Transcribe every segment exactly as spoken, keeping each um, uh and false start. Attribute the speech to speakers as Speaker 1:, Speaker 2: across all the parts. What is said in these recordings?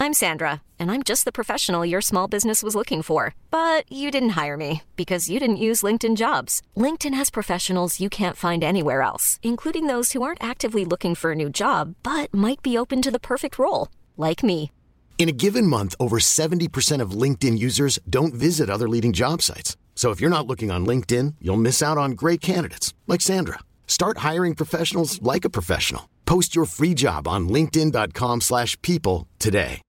Speaker 1: I'm Sandra, and I'm just the professional your small business was looking for. But you didn't hire me because you didn't use LinkedIn Jobs. LinkedIn has professionals you can't find anywhere else, including those who aren't actively looking for a new job, but might be open to the perfect role, like me.
Speaker 2: In a given month, over seventy percent of LinkedIn users don't visit other leading job sites. So if you're not looking on LinkedIn, you'll miss out on great candidates like Sandra. Start hiring professionals like a professional. Post your free job on linkedin.com slash people today.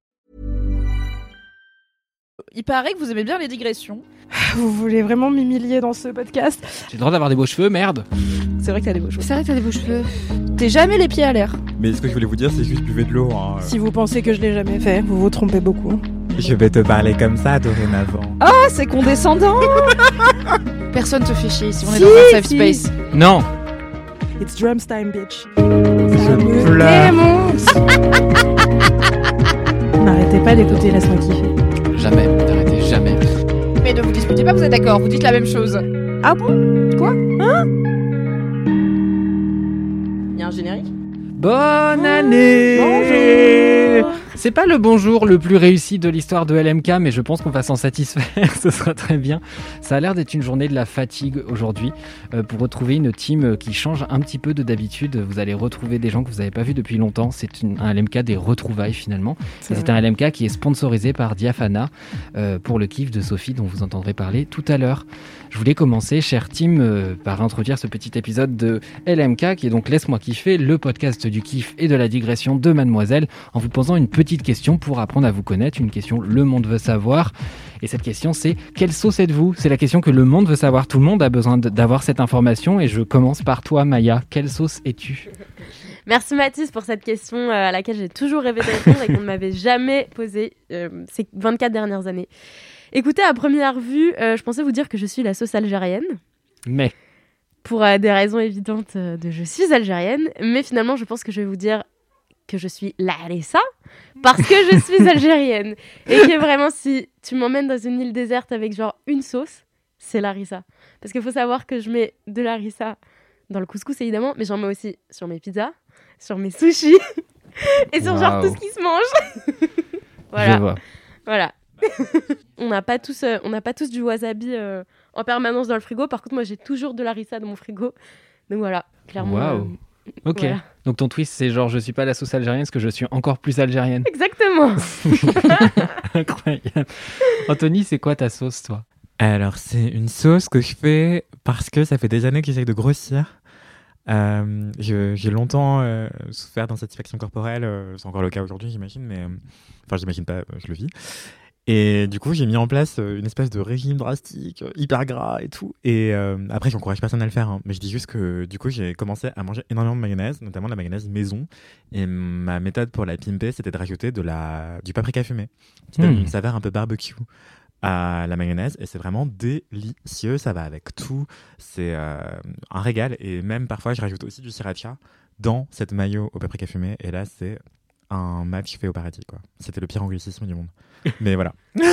Speaker 3: Il paraît que vous aimez bien les digressions.
Speaker 4: Vous voulez vraiment m'humilier dans ce podcast?
Speaker 5: J'ai le droit d'avoir des beaux cheveux, merde.
Speaker 4: C'est vrai que t'as des beaux cheveux.
Speaker 3: C'est vrai que t'as des beaux cheveux. T'es jamais les pieds à l'air.
Speaker 6: Mais ce que je voulais vous dire, c'est juste buvez de l'eau. Hein.
Speaker 4: Si vous pensez que je l'ai jamais fait, vous vous trompez beaucoup.
Speaker 6: Je vais te parler comme ça dorénavant.
Speaker 4: Ah, oh, c'est condescendant.
Speaker 3: Personne te fait chier ici, on
Speaker 4: si,
Speaker 3: est dans un safe
Speaker 4: si.
Speaker 3: space.
Speaker 5: Non.
Speaker 4: It's drums time, bitch.
Speaker 6: Je pleure.
Speaker 4: N'arrêtez pas d'écouter Laisse-moi kiffer.
Speaker 5: Jamais, n'arrêtez jamais.
Speaker 3: Mais ne vous disputez pas, vous êtes d'accord, vous dites la même chose.
Speaker 4: Ah bon? Quoi? Hein?
Speaker 3: Il y a un générique?
Speaker 5: Bonne année.
Speaker 4: Bonjour.
Speaker 5: C'est pas le bonjour le plus réussi de l'histoire de L M K, mais je pense qu'on va s'en satisfaire, ce sera très bien. Ça a l'air d'être une journée de la fatigue aujourd'hui. Euh, pour retrouver une team qui change un petit peu de d'habitude, vous allez retrouver des gens que vous n'avez pas vus depuis longtemps. C'est une, un L M K des retrouvailles finalement. C'est, c'est un L M K qui est sponsorisé par Diafana euh, pour le kiff de Sophie dont vous entendrez parler tout à l'heure. Je voulais commencer, cher team, euh, par introduire ce petit épisode de L M K qui est donc Laisse-moi kiffer, le podcast du kiff et de la digression de Mademoiselle, en vous posant une petite question pour apprendre à vous connaître, une question le monde veut savoir. Et cette question, c'est quelle sauce êtes-vous? C'est la question que le monde veut savoir. Tout le monde a besoin de, d'avoir cette information. Et je commence par toi, Maya. Quelle sauce es-tu?
Speaker 7: Merci Mathis pour cette question euh, à laquelle j'ai toujours rêvé de répondre et qu'on ne m'avait jamais posée euh, ces vingt-quatre dernières années. Écoutez, à première vue, euh, je pensais vous dire que je suis la sauce algérienne.
Speaker 5: Mais
Speaker 7: Pour euh, des raisons évidentes euh, de je suis algérienne. Mais finalement, je pense que je vais vous dire que je suis Larissa parce que je suis algérienne. Et que vraiment, si tu m'emmènes dans une île déserte avec genre une sauce, c'est Larissa. Parce qu'il faut savoir que je mets de Larissa dans le couscous évidemment, mais j'en mets aussi sur mes pizzas, sur mes sushis et sur
Speaker 5: wow.
Speaker 7: genre tout ce qui se mange. Voilà.
Speaker 5: Je vois.
Speaker 7: Voilà. On n'a pas tous, euh, on n'a pas tous du wasabi euh, en permanence dans le frigo. Par contre, moi, j'ai toujours de Larissa dans mon frigo. Donc voilà, clairement.
Speaker 5: Waouh.
Speaker 7: euh,
Speaker 5: Ok.
Speaker 7: Voilà.
Speaker 5: Donc ton twist, c'est genre je suis pas la sauce algérienne, parce que je suis encore plus algérienne.
Speaker 7: Exactement.
Speaker 5: Incroyable. Anthony, c'est quoi ta sauce, toi?
Speaker 6: Alors, c'est une sauce que je fais parce que ça fait des années que j'essaye de grossir. Euh, je, j'ai longtemps euh, souffert d'insatisfaction corporelle. Euh, c'est encore le cas aujourd'hui, j'imagine, mais euh, enfin, j'imagine pas, je le vis. Et du coup, j'ai mis en place une espèce de régime drastique, hyper gras et tout. Et euh, après, j'encourage personne à le faire, hein, mais je dis juste que du coup, j'ai commencé à manger énormément de mayonnaise, notamment de la mayonnaise maison. Et ma méthode pour la pimper, c'était de rajouter de la, du paprika fumé, qui donne
Speaker 5: Mmh.
Speaker 6: une saveur un peu barbecue à la mayonnaise. Et c'est vraiment délicieux, ça va avec tout. C'est euh, un régal. Et même parfois, je rajoute aussi du sriracha dans cette mayo au paprika fumé. Et là, c'est un match fait au paradis, quoi. C'était le pire anglicisme du monde. Mais voilà.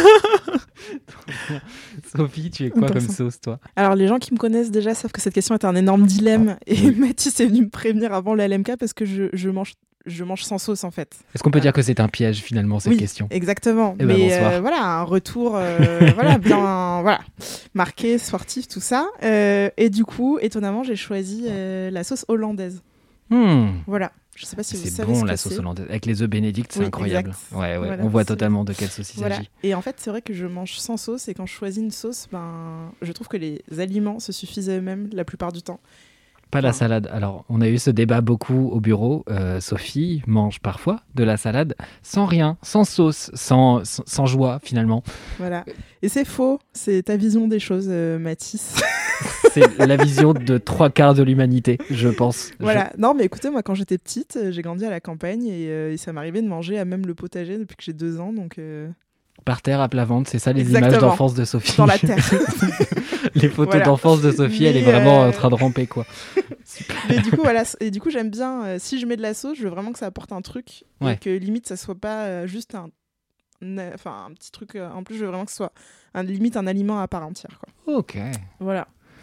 Speaker 5: Sophie, tu es quoi comme sauce, toi?
Speaker 4: Alors, les gens qui me connaissent déjà savent que cette question est un énorme dilemme. Et Mathis est venu me prévenir avant le L M K parce que je, je, mange, je mange sans sauce, en fait.
Speaker 5: Est-ce qu'on peut dire que c'est un piège, finalement, cette
Speaker 4: oui,
Speaker 5: question?
Speaker 4: Exactement.
Speaker 5: Eh ben,
Speaker 4: Mais
Speaker 5: bonsoir.
Speaker 4: euh, voilà, un retour euh, voilà, bien voilà, marqué, sportif, tout ça. Euh, et du coup, étonnamment, j'ai choisi euh, la sauce hollandaise.
Speaker 5: Hmm.
Speaker 4: Voilà. Je sais pas si
Speaker 5: C'est
Speaker 4: vous savez
Speaker 5: bon
Speaker 4: ce
Speaker 5: la
Speaker 4: que
Speaker 5: sauce
Speaker 4: c'est.
Speaker 5: hollandaise. Avec les œufs Bénédicte, c'est
Speaker 4: Oui,
Speaker 5: incroyable.
Speaker 4: exact.
Speaker 5: Ouais, ouais.
Speaker 4: Voilà,
Speaker 5: On voit
Speaker 4: c'est-
Speaker 5: totalement de quelle sauce il
Speaker 4: Voilà.
Speaker 5: s'agit.
Speaker 4: Et en fait, c'est vrai que je mange sans sauce et quand je choisis une sauce, ben, je trouve que les aliments se suffisent à eux-mêmes la plupart du temps.
Speaker 5: Pas la
Speaker 4: Enfin,
Speaker 5: salade. Alors, on a eu ce débat beaucoup au bureau. Euh, Sophie mange parfois de la salade sans rien, sans sauce, sans, sans, sans joie, finalement.
Speaker 4: Voilà. Et c'est faux. C'est ta vision des choses, euh, Mathis.
Speaker 5: C'est la vision de trois quarts de l'humanité, je pense.
Speaker 4: Voilà. Non, mais écoutez, moi, quand j'étais petite, euh, j'ai grandi à la campagne et, euh, et ça m'arrivait de manger à même le potager depuis que j'ai deux ans. Donc, euh,
Speaker 5: Je- Par terre, à plat ventre, c'est ça les
Speaker 4: Exactement.
Speaker 5: images d'enfance de Sophie.
Speaker 4: dans la terre.
Speaker 5: Les photos
Speaker 4: Voilà.
Speaker 5: d'enfance de Sophie, elle est
Speaker 4: Mais,
Speaker 5: vraiment
Speaker 4: euh,
Speaker 5: en train de ramper, quoi.
Speaker 4: Mais du coup, voilà. Et du coup, j'aime bien. euh, si je mets de la sauce, je veux vraiment que ça apporte un truc
Speaker 5: Ouais.
Speaker 4: et que limite, ça soit pas euh, juste un, un- enfin, un petit truc. euh, en plus, je veux vraiment que ce soit un, limite un aliment à part entière, quoi.
Speaker 5: Ok.
Speaker 4: Voilà.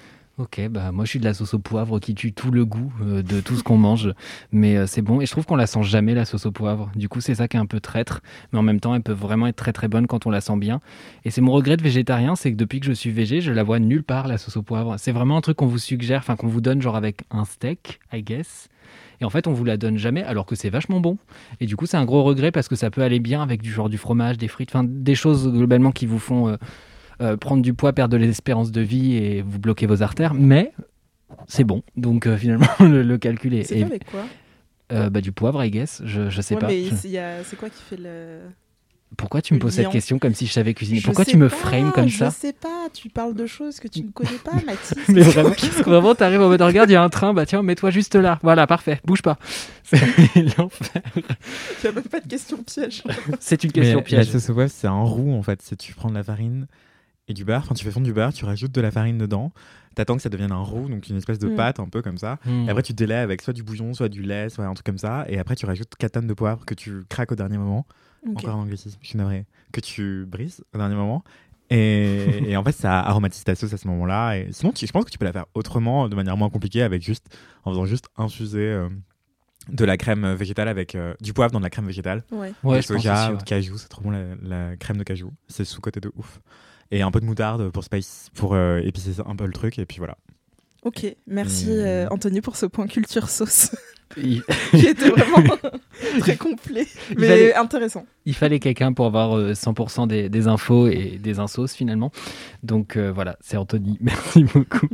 Speaker 5: Ok, bah moi je suis de la sauce au poivre qui tue tout le goût euh, de tout ce qu'on mange, mais euh, c'est bon et je trouve qu'on la sent jamais la sauce au poivre. Du coup c'est ça qui est un peu traître, mais en même temps elle peut vraiment être très très bonne quand on la sent bien. Et c'est mon regret de végétarien, c'est que depuis que je suis végé, je la vois nulle part la sauce au poivre. C'est vraiment un truc qu'on vous suggère, enfin qu'on vous donne genre avec un steak, I guess. Et en fait on vous la donne jamais alors que c'est vachement bon. Et du coup c'est un gros regret parce que ça peut aller bien avec du genre du fromage, des frites, enfin des choses globalement qui vous font euh, Euh, prendre du poids, perdre de l'espérance de vie et vous bloquer vos artères, mais c'est bon. Donc euh, finalement, le, le calcul est...
Speaker 4: C'est fait avec quoi
Speaker 5: euh, bah, Du poivre, I guess. Je, je sais
Speaker 4: ouais,
Speaker 5: pas.
Speaker 4: mais
Speaker 5: Je...
Speaker 4: c'est, y a... c'est quoi qui fait le...
Speaker 5: Pourquoi tu me
Speaker 4: le
Speaker 5: poses
Speaker 4: lien
Speaker 5: cette question comme si je savais cuisiner?
Speaker 4: Je
Speaker 5: Pourquoi
Speaker 4: sais
Speaker 5: tu me
Speaker 4: pas,
Speaker 5: frames comme ça?
Speaker 4: Je sais pas, tu parles de choses que tu ne connais pas, Mathis.
Speaker 5: Mais vraiment, vraiment t'arrives en mode regarde, il y a un train, bah tiens, mets-toi juste là. Voilà, parfait, bouge pas. C'est l'enfer.
Speaker 4: Il n'y a même pas de question piège.
Speaker 5: C'est une question
Speaker 6: Mais
Speaker 5: piège.
Speaker 6: La sauce au poivre, c'est un roux en fait. C'est tu prends de la farine et du beurre. Enfin, tu fais fondre du beurre, tu rajoutes de la farine dedans. T'attends que ça devienne un roux, donc une espèce de
Speaker 4: Mm.
Speaker 6: pâte un peu comme ça.
Speaker 5: Mm.
Speaker 6: Et après, tu délais avec soit du bouillon, soit du lait, soit un truc comme ça. Et après, tu rajoutes quatre tonnes de poivre que tu craques au dernier moment.
Speaker 4: Ok.
Speaker 6: Encore un anglicisme, je suis navré. Que tu brises au dernier moment. Et, et en fait, ça aromatise ta sauce à ce moment-là. Et sinon, tu- je pense que tu peux la faire autrement, de manière moins compliquée, avec juste, en faisant juste infuser euh, de la crème végétale avec euh, du poivre dans de la crème végétale.
Speaker 4: Ouais.
Speaker 5: Ouais,
Speaker 6: de
Speaker 5: je pense
Speaker 6: soja
Speaker 5: aussi,
Speaker 6: ou
Speaker 5: ouais.
Speaker 6: de cajou, c'est trop bon la, la crème de cajou. C'est sous-côté de ouf. Et un peu de moutarde pour spice, pour euh, épicer un peu le truc. Et puis voilà.
Speaker 4: Ok, merci
Speaker 6: Et-
Speaker 4: euh, Anthony pour ce point culture sauce
Speaker 5: Il...
Speaker 4: qui était vraiment très complet, mais
Speaker 5: fallait-
Speaker 4: intéressant.
Speaker 5: Il fallait quelqu'un pour avoir euh, cent pour cent des, des infos et des insos finalement. Donc euh, voilà, c'est Anthony. Merci beaucoup.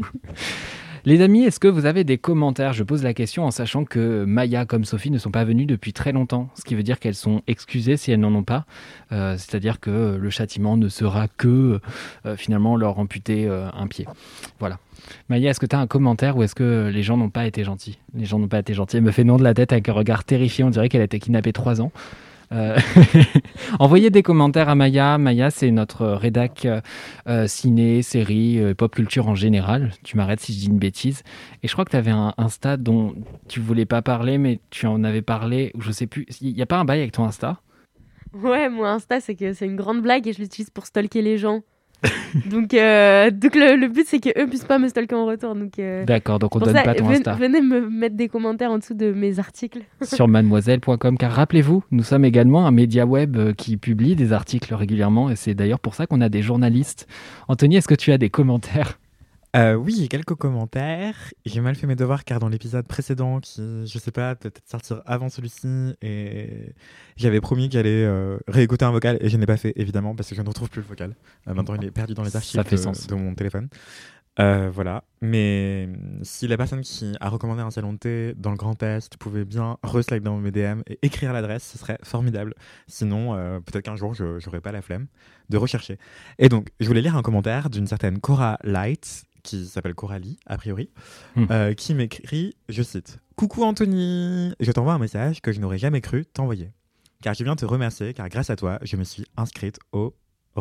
Speaker 5: Les amis, est-ce que vous avez des commentaires? Je pose la question en sachant que Maya comme Sophie ne sont pas venues depuis très longtemps, ce qui veut dire qu'elles sont excusées si elles n'en ont pas. Euh, c'est-à-dire que le châtiment ne sera que euh, finalement leur amputer euh, un pied. Voilà. Maya, est-ce que tu as un commentaire ou est-ce que les gens n'ont pas été gentils? Les gens n'ont pas été gentils. Elle me fait non de la tête avec un regard terrifié. On dirait qu'elle a été kidnappée trois ans. Euh, envoyez des commentaires à Maya. Maya, c'est notre rédac euh, euh, ciné, série, euh, pop culture en général. Tu m'arrêtes si je dis une bêtise. Et je crois que tu avais un Insta dont tu voulais pas parler, mais tu en avais parlé, ou je sais plus. Il n'y a pas un bail avec ton Insta?
Speaker 7: Ouais, mon Insta, c'est que c'est une grande blague et je l'utilise pour stalker les gens. donc euh, donc le, le but, c'est qu'eux puissent pas me stalker en retour. Donc, euh,
Speaker 5: D'accord, donc on
Speaker 7: pour
Speaker 5: donne
Speaker 7: ça,
Speaker 5: pas ton
Speaker 7: ven-
Speaker 5: Insta
Speaker 7: venez me mettre des commentaires en dessous de mes articles.
Speaker 5: sur mademoiselle point com, car rappelez-vous, nous sommes également un média web euh, qui publie des articles régulièrement et c'est d'ailleurs pour ça qu'on a des journalistes. Anthony, est-ce que tu as des commentaires?
Speaker 6: Euh, oui, j'ai quelques commentaires. J'ai mal fait mes devoirs car dans l'épisode précédent, qui, je sais pas, peut-être sortir avant celui-ci, et j'avais promis qu'il allait euh, réécouter un vocal et je n'ai pas fait, évidemment, parce que je ne retrouve plus le vocal. Euh, maintenant, il est perdu dans les archives
Speaker 5: Ça fait
Speaker 6: de,
Speaker 5: sens.
Speaker 6: de mon téléphone. Euh, voilà. Mais si la personne qui a recommandé un salon de thé dans le Grand Est pouvait bien reslide dans mes D M et écrire l'adresse, ce serait formidable. Sinon, euh, peut-être qu'un jour, je n'aurai pas la flemme de rechercher. Et donc, je voulais lire un commentaire d'une certaine Cora Light, qui s'appelle Coralie, a priori,
Speaker 5: Hmm.
Speaker 6: euh, qui m'écrit, je cite, « Coucou Anthony, je t'envoie un message que je n'aurais jamais cru t'envoyer. Car je viens te remercier, car grâce à toi, je me suis inscrite au roller. »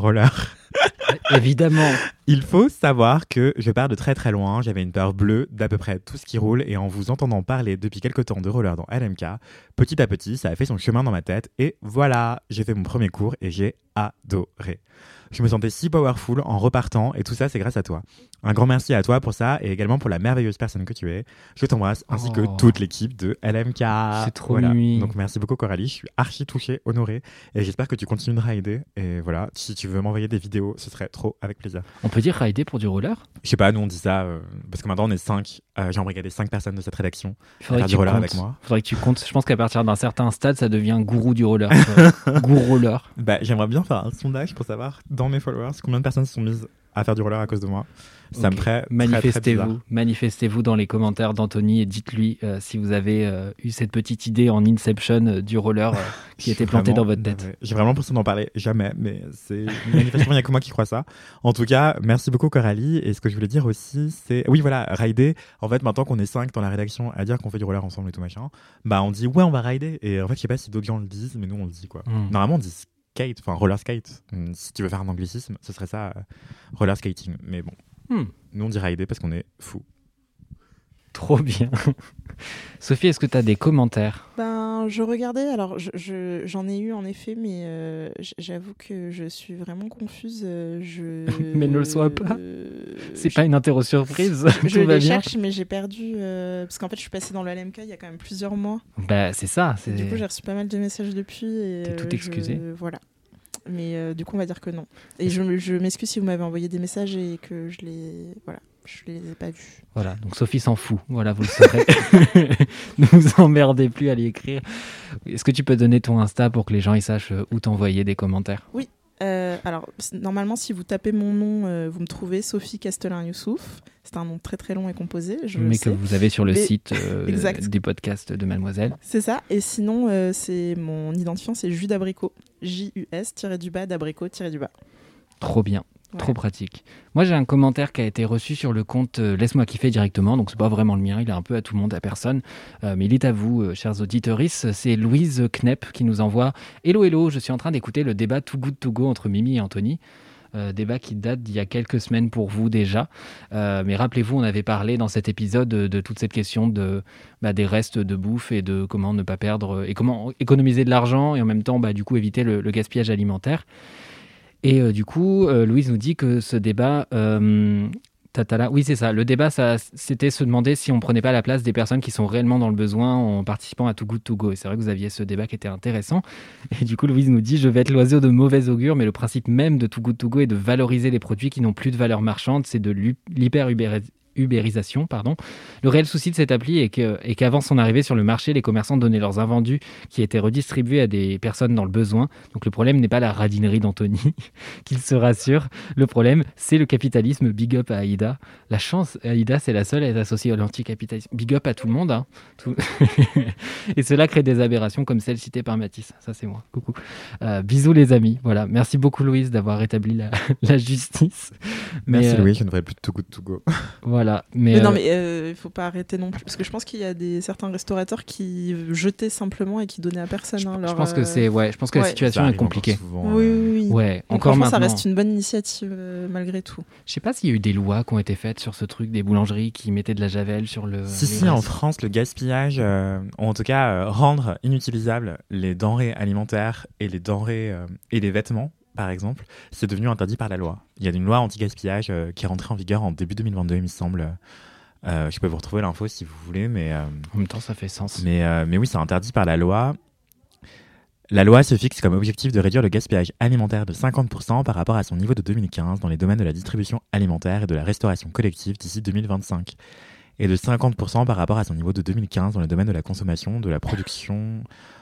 Speaker 5: Évidemment.
Speaker 6: Il faut savoir que je pars de très très loin, j'avais une peur bleue d'à peu près tout ce qui roule, et en vous entendant parler depuis quelques temps de roller dans L M K, petit à petit, ça a fait son chemin dans ma tête, et voilà, j'ai fait mon premier cours et j'ai adoré. Je me sentais si powerful en repartant, et tout ça, c'est grâce à toi. Un grand merci à toi pour ça, et également pour la merveilleuse personne que tu es. Je t'embrasse, ainsi
Speaker 5: Oh.
Speaker 6: que toute l'équipe de L M K.
Speaker 5: C'est trop
Speaker 6: Voilà.
Speaker 5: mimi.
Speaker 6: Donc merci beaucoup Coralie, je suis archi touché, honoré, et j'espère que tu continueras à aider. Et voilà, si tu veux m'envoyer des vidéos, ce serait trop avec plaisir.
Speaker 5: On peut dire rider pour du roller?
Speaker 6: Je sais pas, nous on dit ça, euh, parce que maintenant on est cinq, euh, j'ai embrigadé cinq personnes de cette rédaction.
Speaker 5: Il faudrait
Speaker 6: Faire
Speaker 5: que
Speaker 6: du
Speaker 5: tu
Speaker 6: roller
Speaker 5: comptes.
Speaker 6: avec moi.
Speaker 5: Faudrait que tu comptes. Je pense qu'à partir d'un certain stade, ça devient gourou du roller. Euh, gourou roller.
Speaker 6: Bah, j'aimerais bien faire un sondage pour savoir, dans mes followers, combien de personnes se sont mises à faire du roller à cause de moi. Ça
Speaker 5: Ok.
Speaker 6: me ferait très, très
Speaker 5: Manifestez-vous,
Speaker 6: bizarre.
Speaker 5: manifestez-vous dans les commentaires d'Anthony et dites-lui euh, si vous avez euh, eu cette petite idée en Inception euh, du roller euh, qui
Speaker 6: Je
Speaker 5: était
Speaker 6: suis
Speaker 5: planté
Speaker 6: vraiment
Speaker 5: dans votre tête.
Speaker 6: navré. J'ai vraiment l'impression d'en parler jamais, mais c'est manifestement, il n'y a que moi qui crois ça. En tout cas, merci beaucoup Coralie. Et ce que je voulais dire aussi, c'est, oui voilà, rider. En fait, maintenant qu'on est cinq dans la rédaction à dire qu'on fait du roller ensemble et tout machin, bah on dit ouais, on va rider. Et en fait, je sais pas si d'autres gens le disent, mais nous on le dit quoi.
Speaker 5: Mm.
Speaker 6: Normalement, on dit skate, enfin roller skate. Hum, Si tu veux faire un anglicisme, ce serait ça, euh, roller skating. Mais bon,
Speaker 5: Hmm.
Speaker 6: nous on dit rider parce qu'on est fous.
Speaker 5: Trop bien. Sophie, est-ce que tu as des commentaires ?
Speaker 4: Ben, je regardais, alors je, je- j'en ai eu en effet, mais euh, j- j'avoue que je suis vraiment confuse. euh, Je...
Speaker 5: Mais ne le sois pas.
Speaker 4: euh,
Speaker 5: C'est
Speaker 4: je-
Speaker 5: pas une interro surprise.
Speaker 4: Je
Speaker 5: Tout va
Speaker 4: les
Speaker 5: bien.
Speaker 4: cherche, mais j'ai perdu. euh, Parce qu'en fait, je suis passée dans le L M K il y a quand même plusieurs mois.
Speaker 5: Bah, c'est ça.
Speaker 4: Et
Speaker 5: C'est...
Speaker 4: du coup, j'ai reçu pas mal de messages depuis. Et,
Speaker 5: T'es tout
Speaker 4: euh, je-
Speaker 5: excusée.
Speaker 4: Voilà. Mais euh, du coup, on va dire que non. Et je, me- je m'excuse si vous m'avez envoyé des messages et que je les. Voilà. Je les ai pas vus.
Speaker 5: Voilà, donc Sophie s'en fout. Voilà, vous le saurez. Ne vous emmerdez plus à lui écrire. Est-ce que tu peux donner ton Insta pour que les gens ils sachent euh, où t'envoyer des commentaires ?
Speaker 4: Euh, alors, c- normalement, si vous tapez mon nom, euh, vous me trouvez Sophie Castellin-Youssouf. C'est un nom très très long et composé, je le
Speaker 5: Mais
Speaker 4: sais.
Speaker 5: que vous avez sur le
Speaker 4: Mais-
Speaker 5: site euh,
Speaker 4: Exact.
Speaker 5: des podcasts de Mademoiselle.
Speaker 4: C'est ça. Et sinon, euh, c'est mon identifiant, c'est Jus d'abricot. J U S tiré du bas d'abricot tiré du bas.
Speaker 5: Trop bien.
Speaker 4: Ouais.
Speaker 5: Trop pratique. Moi, j'ai un commentaire qui a été reçu sur le compte euh, Laisse-moi kiffer directement. Donc, c'est pas vraiment le mien. Il est un peu à tout le monde, à personne. Euh, mais il est à vous, euh, chers auditeurs. C'est Louise Knepp qui nous envoie Hello, hello. Je suis en train d'écouter le débat Too Good To Go entre Mimi et Anthony. Euh, débat qui date d'il y a quelques semaines pour vous déjà. Euh, mais rappelez-vous, on avait parlé dans cet épisode de, de toute cette question de, bah, des restes de bouffe et de comment ne pas perdre et comment économiser de l'argent et en même temps, bah, du coup, éviter le, le gaspillage alimentaire. Et euh, du coup, euh, Louise nous dit que ce débat... Euh, tatala, oui, c'est ça. Le débat, ça, c'était se demander si on prenait pas la place des personnes qui sont réellement dans le besoin en participant à Too Good To Go. Et c'est vrai que vous aviez ce débat qui était intéressant. Et du coup, Louise nous dit « Je vais être l'oiseau de mauvais augure, mais le principe même de Too Good To Go est de valoriser les produits qui n'ont plus de valeur marchande. C'est de l'hyper-ubérisation. Ubérisation, pardon. Le réel souci de cette appli est, que, est qu'avant son arrivée sur le marché, les commerçants donnaient leurs invendus qui étaient redistribués à des personnes dans le besoin. Donc le problème n'est pas la radinerie d'Anthony, qu'il se rassure. Le problème, c'est le capitalisme. Big up à Aïda. La chance, Aïda, c'est la seule à être associée à l'anticapitalisme. Big up à tout le monde. Hein. Tout... Et cela crée des aberrations comme celle citée par Mathis. Ça, c'est moi. Coucou. Euh, bisous les amis. Voilà. Merci beaucoup Louise d'avoir rétabli la, la justice. Mais,
Speaker 6: Merci
Speaker 5: euh,
Speaker 6: Louis, je ne ferai plus de Too Good To Go.
Speaker 5: Voilà. Mais,
Speaker 4: Mais non,
Speaker 5: euh,
Speaker 4: mais il euh, faut pas arrêter non plus. Parce que je pense qu'il y a des, certains restaurateurs qui jetaient simplement et qui donnaient à personne.
Speaker 5: je,
Speaker 4: hein,
Speaker 5: je
Speaker 4: leur,
Speaker 5: pense que
Speaker 4: euh,
Speaker 5: c'est, ouais, je pense que la
Speaker 4: ouais.
Speaker 5: situation
Speaker 6: Ça
Speaker 5: est
Speaker 6: arrive encore
Speaker 5: compliquée.
Speaker 6: souvent,
Speaker 4: Oui,
Speaker 6: euh,
Speaker 4: oui, oui.
Speaker 5: Ouais,
Speaker 4: Donc,
Speaker 5: encore
Speaker 4: franchement,
Speaker 5: maintenant.
Speaker 4: ça reste une bonne initiative euh, malgré tout.
Speaker 5: Je sais pas s'il y a eu des lois qui ont été faites sur ce truc des boulangeries qui mettaient de la javel sur le.
Speaker 6: Si,
Speaker 5: les
Speaker 6: si, en
Speaker 5: restes.
Speaker 6: France, le gaspillage, euh, ou en tout cas euh, rendre inutilisables les denrées alimentaires et les denrées euh, et les vêtements, par exemple, c'est devenu interdit par la loi. Il y a une loi anti-gaspillage euh, qui est rentrée en vigueur en début deux mille vingt-deux, il me semble. Euh, je peux vous retrouver l'info si vous voulez, mais, euh,
Speaker 5: En même temps, ça fait sens.
Speaker 6: mais, euh, mais oui, c'est interdit par la loi. La loi se fixe comme objectif de réduire le gaspillage alimentaire de cinquante pour cent par rapport à son niveau de deux mille quinze dans les domaines de la distribution alimentaire et de la restauration collective d'ici deux mille vingt-cinq. Et de cinquante pour cent par rapport à son niveau de deux mille quinze dans les domaines de la consommation, de la production,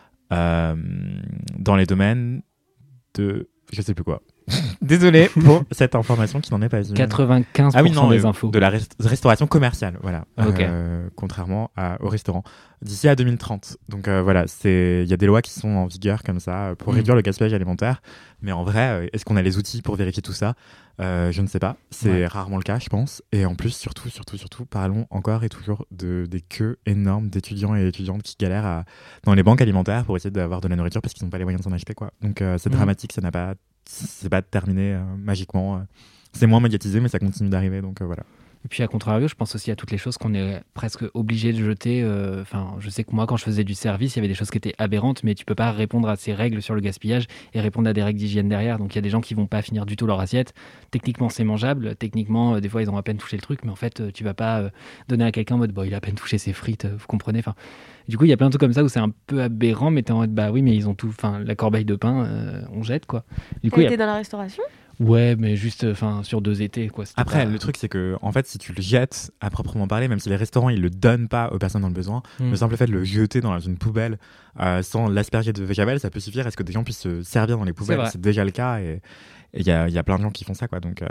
Speaker 6: euh, dans les domaines de... je sais plus quoi. Désolé pour cette information qui n'en est pas une.
Speaker 5: quatre-vingt-quinze pour cent
Speaker 6: Ah oui, non,
Speaker 5: des
Speaker 6: euh,
Speaker 5: infos.
Speaker 6: de la rest- restauration commerciale, voilà.
Speaker 5: Ok.
Speaker 6: Euh, contrairement à, au restaurant. D'ici à deux mille trente. Donc euh, voilà, c'est il y a des lois qui sont en vigueur comme ça euh, pour
Speaker 5: Mm.
Speaker 6: réduire le gaspillage alimentaire. Mais en vrai, euh, est-ce qu'on a les outils pour vérifier tout ça ? Euh, Je ne sais pas. C'est
Speaker 5: Ouais.
Speaker 6: rarement le cas, je pense. Et en plus, surtout, surtout, surtout, parlons encore et toujours de, des queues énormes d'étudiants et étudiantes qui galèrent à, dans les banques alimentaires pour essayer d'avoir de la nourriture parce qu'ils n'ont pas les moyens de s'en acheter, quoi. Donc euh, c'est
Speaker 5: Mm.
Speaker 6: dramatique, ça n'a pas, c'est pas terminé euh, magiquement. euh. C'est moins médiatisé, mais ça continue d'arriver. Donc euh, voilà.
Speaker 5: Et puis à contrario, je pense aussi à toutes les choses qu'on est presque obligé de jeter. euh, Enfin, je sais que moi, quand je faisais du service, il y avait des choses qui étaient aberrantes, mais tu peux pas répondre à ces règles sur le gaspillage et répondre à des règles d'hygiène derrière. Donc il y a des gens qui vont pas finir du tout leur assiette. Techniquement, c'est mangeable. Techniquement, euh, des fois, ils ont à peine touché le truc, mais en fait, euh, tu vas pas euh, donner à quelqu'un en mode, bon, il a à peine touché ses frites, euh, vous comprenez. Enfin, du coup, il y a plein de trucs comme ça où c'est un peu aberrant, mais t'es en mode, bah oui, mais ils ont tout. Enfin, la corbeille de pain, euh, on jette quoi. Du coup,
Speaker 7: T'as
Speaker 5: il y a-
Speaker 7: été dans la restauration ?
Speaker 5: ouais, mais juste, enfin, sur deux étés quoi. C'était
Speaker 6: Après,
Speaker 5: pas-
Speaker 6: le truc, c'est que, en fait, si tu le jettes à proprement parler, même si les restaurants, ils le donnent pas aux personnes dans le besoin,
Speaker 5: Mm.
Speaker 6: le simple fait de le jeter dans une poubelle euh, sans l'asperger de javel, ça peut suffire à ce que des gens puissent se servir dans les poubelles.
Speaker 5: vrai.
Speaker 6: C'est déjà le cas et il y a, y a plein de gens qui font ça, quoi. Donc, euh,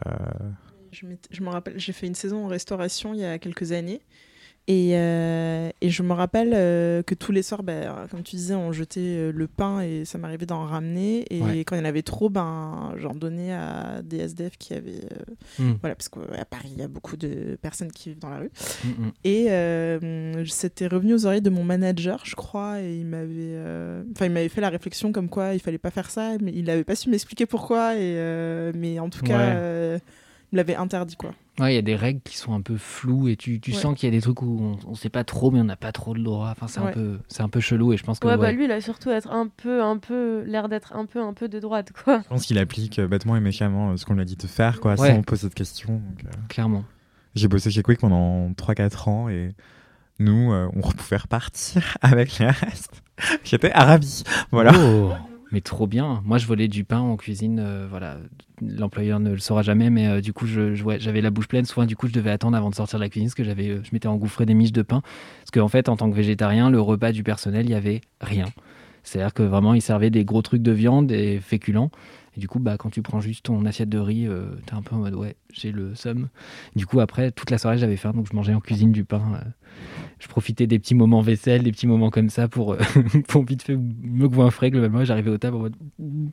Speaker 4: Je, m'étais- je me rappelle, j'ai fait une saison en restauration il y a quelques années. Et, euh, et je me rappelle euh, que tous les soirs, bah, comme tu disais, on jetait euh, le pain et ça m'arrivait d'en ramener. Et
Speaker 5: Ouais.
Speaker 4: quand il y en avait trop, ben, j'en donnais à des S D F qui avaient. euh,
Speaker 5: Mm.
Speaker 4: Voilà, parce qu'à Paris, il y a beaucoup de personnes qui vivent dans la rue.
Speaker 5: Mm, mm.
Speaker 4: Et euh, c'était revenu aux oreilles de mon manager, je crois, et il m'avait, euh, enfin, il m'avait fait la réflexion comme quoi il fallait pas faire ça, mais il n'avait pas su m'expliquer pourquoi. Et euh, mais en tout cas,
Speaker 5: Ouais.
Speaker 4: euh, me l'avait interdit, quoi.
Speaker 5: Ouais, il y a des règles qui sont un peu floues et tu, tu
Speaker 4: Ouais.
Speaker 5: sens qu'il y a des trucs où on, on sait pas trop, mais on n'a pas trop le droit. Enfin, c'est un
Speaker 4: Ouais.
Speaker 5: peu, c'est un peu chelou et je pense que.
Speaker 7: Ouais,
Speaker 5: ouais.
Speaker 7: bah lui, il a surtout être un peu, un peu, l'air d'être un peu, un peu de droite, quoi.
Speaker 6: Je pense qu'il applique euh, bêtement et méchamment euh, ce qu'on lui a dit de faire, quoi,
Speaker 5: Ouais.
Speaker 6: sans poser de questions. Donc, euh,
Speaker 5: Clairement.
Speaker 6: J'ai bossé chez Quick pendant trois quatre ans et nous, euh, on pouvait repartir avec les restes. J'étais ravi. Voilà.
Speaker 5: Oh, mais trop bien. Moi, je volais du pain en cuisine. euh, voilà, l'employeur ne le saura jamais, mais euh, du coup, je, je- ouais, j'avais la bouche pleine. Souvent, du coup, je devais attendre avant de sortir de la cuisine parce que j'avais, euh, je m'étais engouffré des miches de pain. Parce qu'en fait, en tant que végétarien, le repas du personnel, il y avait rien. C'est-à-dire que vraiment, ils servaient des gros trucs de viande et féculents. Et du coup, bah, quand tu prends juste ton assiette de riz, euh, t'es un peu en mode ouais, j'ai le seum. Du coup, après, toute la soirée, j'avais faim, donc je mangeais en cuisine du pain. euh, je profitais des petits moments vaisselle, des petits moments comme ça pour, euh, pour vite fait me goinfrer. Globalement, j'arrivais au table en mode.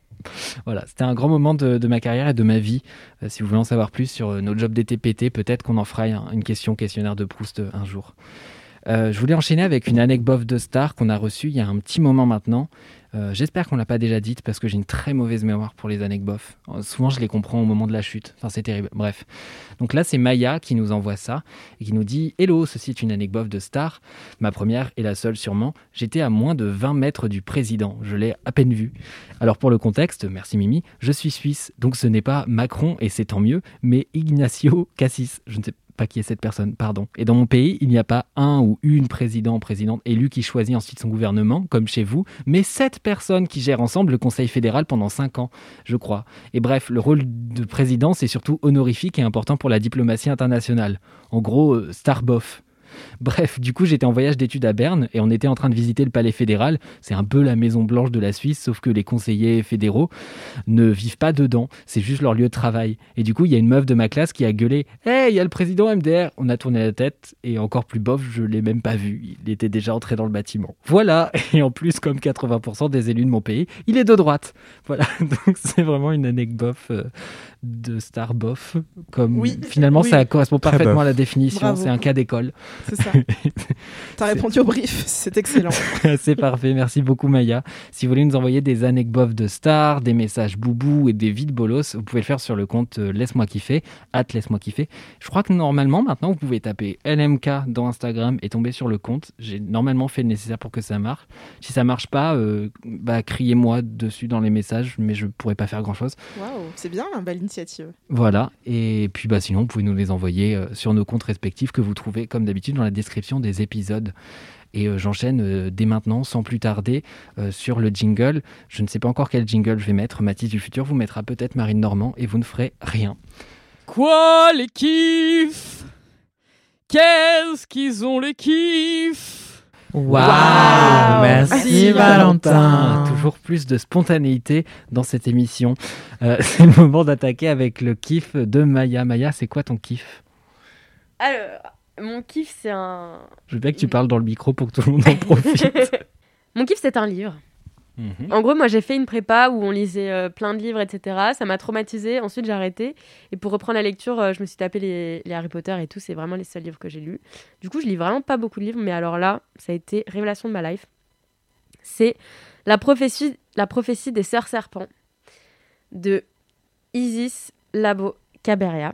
Speaker 5: Voilà, c'était un grand moment de, de ma carrière et de ma vie. Euh, si vous voulez en savoir plus sur euh, nos jobs d'été pétés, peut-être qu'on en fera un- une question questionnaire de Proust euh, un jour. Euh, je voulais enchaîner avec une anecdote de star qu'on a reçue il y a un petit moment maintenant. Euh, j'espère qu'on l'a pas déjà dite parce que j'ai une très mauvaise mémoire pour les anecdotes. Euh, souvent, je les comprends au moment de la chute. Enfin, c'est terrible. Bref. Donc là, c'est Maya qui nous envoie ça et qui nous dit « Hello, ceci est une anecdote de star. Ma première et la seule sûrement. J'étais à moins de vingt mètres du président. Je l'ai à peine vu. Alors pour le contexte, merci Mimi, je suis suisse. Donc ce n'est pas Macron et c'est tant mieux, mais Ignacio Cassis. Je ne sais pas qui est cette personne, pardon. Et dans mon pays, il n'y a pas un ou une président, présidente élue qui choisit ensuite son gouvernement, comme chez vous, mais sept personnes qui gèrent ensemble le Conseil fédéral pendant cinq ans, je crois. Et bref, le rôle de président, c'est surtout honorifique et important pour la diplomatie internationale. En gros, euh, Starboff. Bref, du coup, j'étais en voyage d'études à Berne et on était en train de visiter le palais fédéral. C'est un peu la Maison Blanche de la Suisse, sauf que les conseillers fédéraux ne vivent pas dedans. C'est juste leur lieu de travail. Et du coup, il y a une meuf de ma classe qui a gueulé « Hey, il y a le président M D R !» On a tourné la tête et encore plus bof, je l'ai même pas vu. Il était déjà entré dans le bâtiment. Voilà. Et en plus, comme quatre-vingts pour cent des élus de mon pays, il est de droite. Voilà. Donc, c'est vraiment une anecdote euh, de star bof. Comme
Speaker 4: Oui.
Speaker 5: finalement,
Speaker 4: Oui.
Speaker 5: ça correspond
Speaker 6: Très
Speaker 5: parfaitement
Speaker 6: bof.
Speaker 5: à la définition.
Speaker 4: Bravo.
Speaker 5: C'est un cas d'école.
Speaker 4: C'est ça. T'as répondu au brief, c'est excellent.
Speaker 5: C'est parfait, merci beaucoup Maya. Si vous voulez nous envoyer des anecdotes de stars, des messages boubou et des vides bolos, vous pouvez le faire sur le compte euh, Laisse-moi kiffer, at Laisse-moi kiffer. Je crois que normalement maintenant vous pouvez taper L M K dans Instagram et tomber sur le compte. J'ai normalement fait le nécessaire pour que ça marche. Si ça marche pas, euh, bah criez-moi dessus dans les messages, mais je pourrais pas faire grand chose.
Speaker 4: Waouh, c'est bien, une belle initiative.
Speaker 5: Voilà, et puis bah, sinon vous pouvez nous les envoyer euh, sur nos comptes respectifs que vous trouvez comme d'habitude dans la description des épisodes. Et euh, j'enchaîne euh, dès maintenant, sans plus tarder, euh, sur le jingle. Je ne sais pas encore quel jingle je vais mettre. Mathis du futur vous mettra peut-être Marine Normand et vous ne ferez rien. Quoi les kiffs? Qu'est-ce qu'ils ont les kiffs?
Speaker 6: Waouh, merci Valentin.
Speaker 5: Toujours plus de spontanéité dans cette émission. Euh, c'est le moment d'attaquer avec le kiff de Maya. Maya, c'est quoi ton kiff?
Speaker 7: Alors, mon kiff, c'est un.
Speaker 5: Je veux bien que tu parles dans le micro pour que tout le monde en profite.
Speaker 7: Mon kiff, c'est un livre.
Speaker 5: Mhm.
Speaker 7: En gros, moi, j'ai fait une prépa où on lisait euh, plein de livres, et cetera. Ça m'a traumatisée. Ensuite, j'ai arrêté. Et pour reprendre la lecture, euh, je me suis tapé les, les Harry Potter et tout. C'est vraiment les seuls livres que j'ai lus. Du coup, je lis vraiment pas beaucoup de livres. Mais alors là, ça a été révélation de ma life. C'est la prophétie, la prophétie des sœurs serpents de Isis Labo Caberia.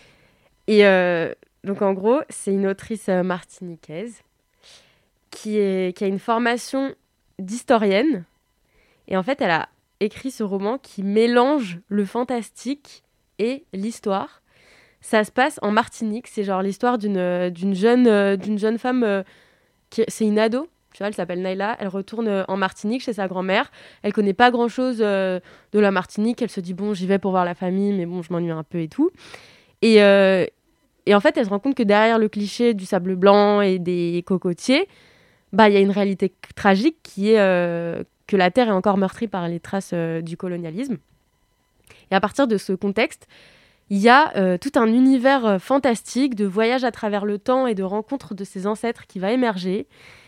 Speaker 7: Et euh, donc, en gros, c'est une autrice euh, martiniquaise qui, est, qui a une formation d'historienne. Et en fait, elle a écrit ce roman qui mélange le fantastique et l'histoire. Ça se passe en Martinique. C'est genre l'histoire d'une, euh, d'une, jeune, euh, d'une jeune femme. Euh, qui, c'est une ado. Tu vois, elle s'appelle Naila. Elle retourne euh, en Martinique chez sa grand-mère. Elle connaît pas grand-chose euh, de la Martinique. Elle se dit, bon, j'y vais pour voir la famille, mais bon, je m'ennuie un peu et tout. Et, euh, et en fait, elle se rend compte que derrière le cliché du sable blanc et des cocotiers, bah, il y a une réalité tragique qui est... Euh, que la Terre est encore meurtrie par les traces euh, du colonialisme. Et à partir de ce contexte, il y a euh, tout un univers euh, fantastique de voyage à travers le temps et de rencontres de ses ancêtres qui va émerger.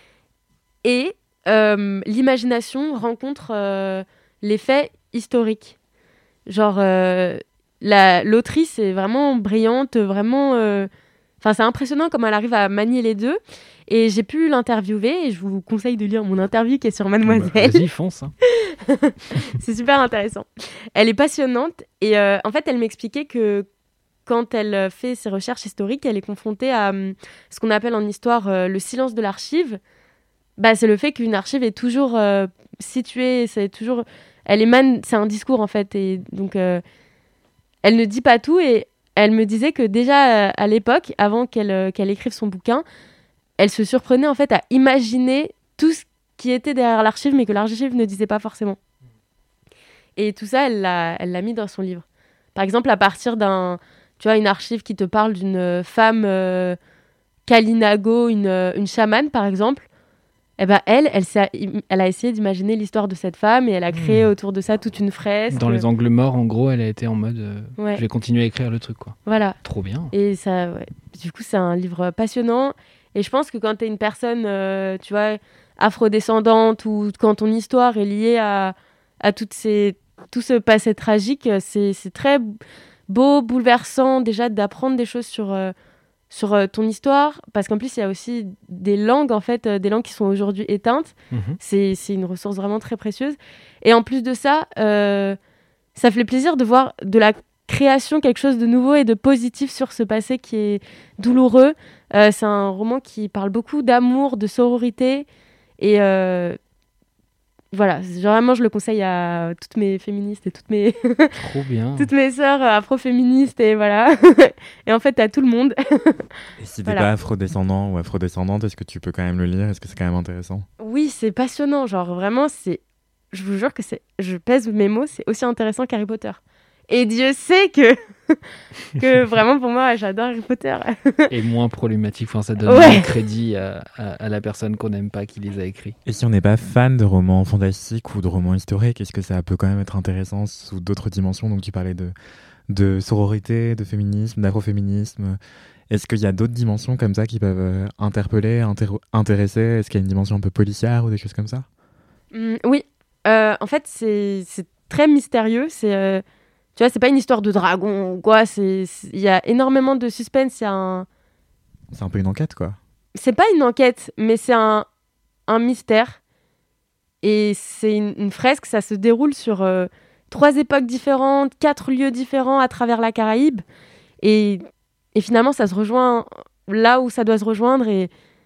Speaker 7: Et euh, l'imagination rencontre euh, les faits historiques. Genre, euh, la, l'autrice est vraiment brillante, vraiment... Euh, Enfin, c'est impressionnant comment elle arrive à manier les deux. Et j'ai pu l'interviewer et je vous conseille de lire mon interview qui est sur Mademoiselle.
Speaker 5: Bah, vas-y, fonce. Hein.
Speaker 7: C'est super intéressant. Elle est passionnante et euh, en fait, elle m'expliquait que quand elle euh, fait ses recherches historiques, elle est confrontée à hum, ce qu'on appelle en histoire euh, le silence de l'archive. Bah, c'est le fait qu'une archive est toujours euh, située, c'est toujours, elle émane, c'est un discours en fait, et donc euh, elle ne dit pas tout. Et elle me disait que déjà euh, à l'époque, avant qu'elle euh, qu'elle écrive son bouquin, elle se surprenait en fait à imaginer tout ce qui était derrière l'archive, mais que l'archive ne disait pas forcément. Et tout ça, elle l'a, elle l'a mis dans son livre. Par exemple, à partir d'un, tu vois, une archive qui te parle d'une femme euh, Kalinago, une, une chamane, par exemple, eh ben elle, elle, s'est, elle a essayé d'imaginer l'histoire de cette femme et elle a créé
Speaker 5: Mmh.
Speaker 7: autour de ça toute une fresque.
Speaker 5: Dans les angles morts, en gros, elle a été en mode euh,
Speaker 7: Ouais.
Speaker 5: je vais continuer à écrire le truc, quoi.
Speaker 7: Voilà.
Speaker 5: Trop bien.
Speaker 7: Et ça, ouais. Du coup, c'est un livre passionnant. Et je pense que quand tu es une personne, euh, tu vois, afrodescendante ou quand ton histoire est liée à, à toutes ces, tout ce passé tragique, c'est, c'est très beau, bouleversant déjà d'apprendre des choses sur, euh, sur euh, ton histoire. Parce qu'en plus, il y a aussi des langues, en fait, euh, des langues qui sont aujourd'hui éteintes.
Speaker 5: Mhm.
Speaker 7: C'est, c'est une ressource vraiment très précieuse. Et en plus de ça, euh, ça fait plaisir de voir de la création, quelque chose de nouveau et de positif sur ce passé qui est douloureux. Euh, c'est un roman qui parle beaucoup d'amour, de sororité. Et euh, voilà, vraiment, je le conseille à toutes mes féministes et toutes mes,
Speaker 5: Trop bien.
Speaker 7: toutes mes sœurs afro-féministes. Et voilà. Et en fait, à tout le monde.
Speaker 6: Et si t'es
Speaker 7: Voilà.
Speaker 6: pas afrodescendant ou afrodescendante, est-ce que tu peux quand même le lire? Est-ce que c'est quand même intéressant?
Speaker 7: Oui, c'est passionnant. Genre, vraiment, c'est... Je vous jure que c'est... Je pèse mes mots, c'est aussi intéressant qu'Harry Potter. Et Dieu sait que... que vraiment, pour moi, j'adore Harry Potter.
Speaker 5: Et moins problématique. Enfin, ça donne
Speaker 7: Ouais.
Speaker 5: moins de crédit à, à- à la personne qu'on n'aime pas qui les a écrits.
Speaker 6: Et si on n'est pas fan de romans fantastiques ou de romans historiques, est-ce que ça peut quand même être intéressant sous d'autres dimensions? Donc tu parlais de, de sororité, de féminisme, d'afroféminisme. Est-ce qu'il y a d'autres dimensions comme ça qui peuvent euh, interpeller, intér- intéresser? Est-ce qu'il y a une dimension un peu policière ou des choses comme ça?
Speaker 7: Mm, oui. Euh, en fait, c'est, c'est très mystérieux. C'est... euh, Tu vois, c'est pas une histoire de dragon ou quoi. C'est, c'est- il y a énormément de suspense. Il y a un...
Speaker 6: C'est un peu une enquête, quoi.
Speaker 7: C'est pas une enquête, mais c'est un, un mystère. Et c'est une, une fresque. Ça se déroule sur euh, trois époques différentes, quatre lieux différents à travers la Caraïbe. Et, et finalement, ça se rejoint là où ça doit se rejoindre. Et,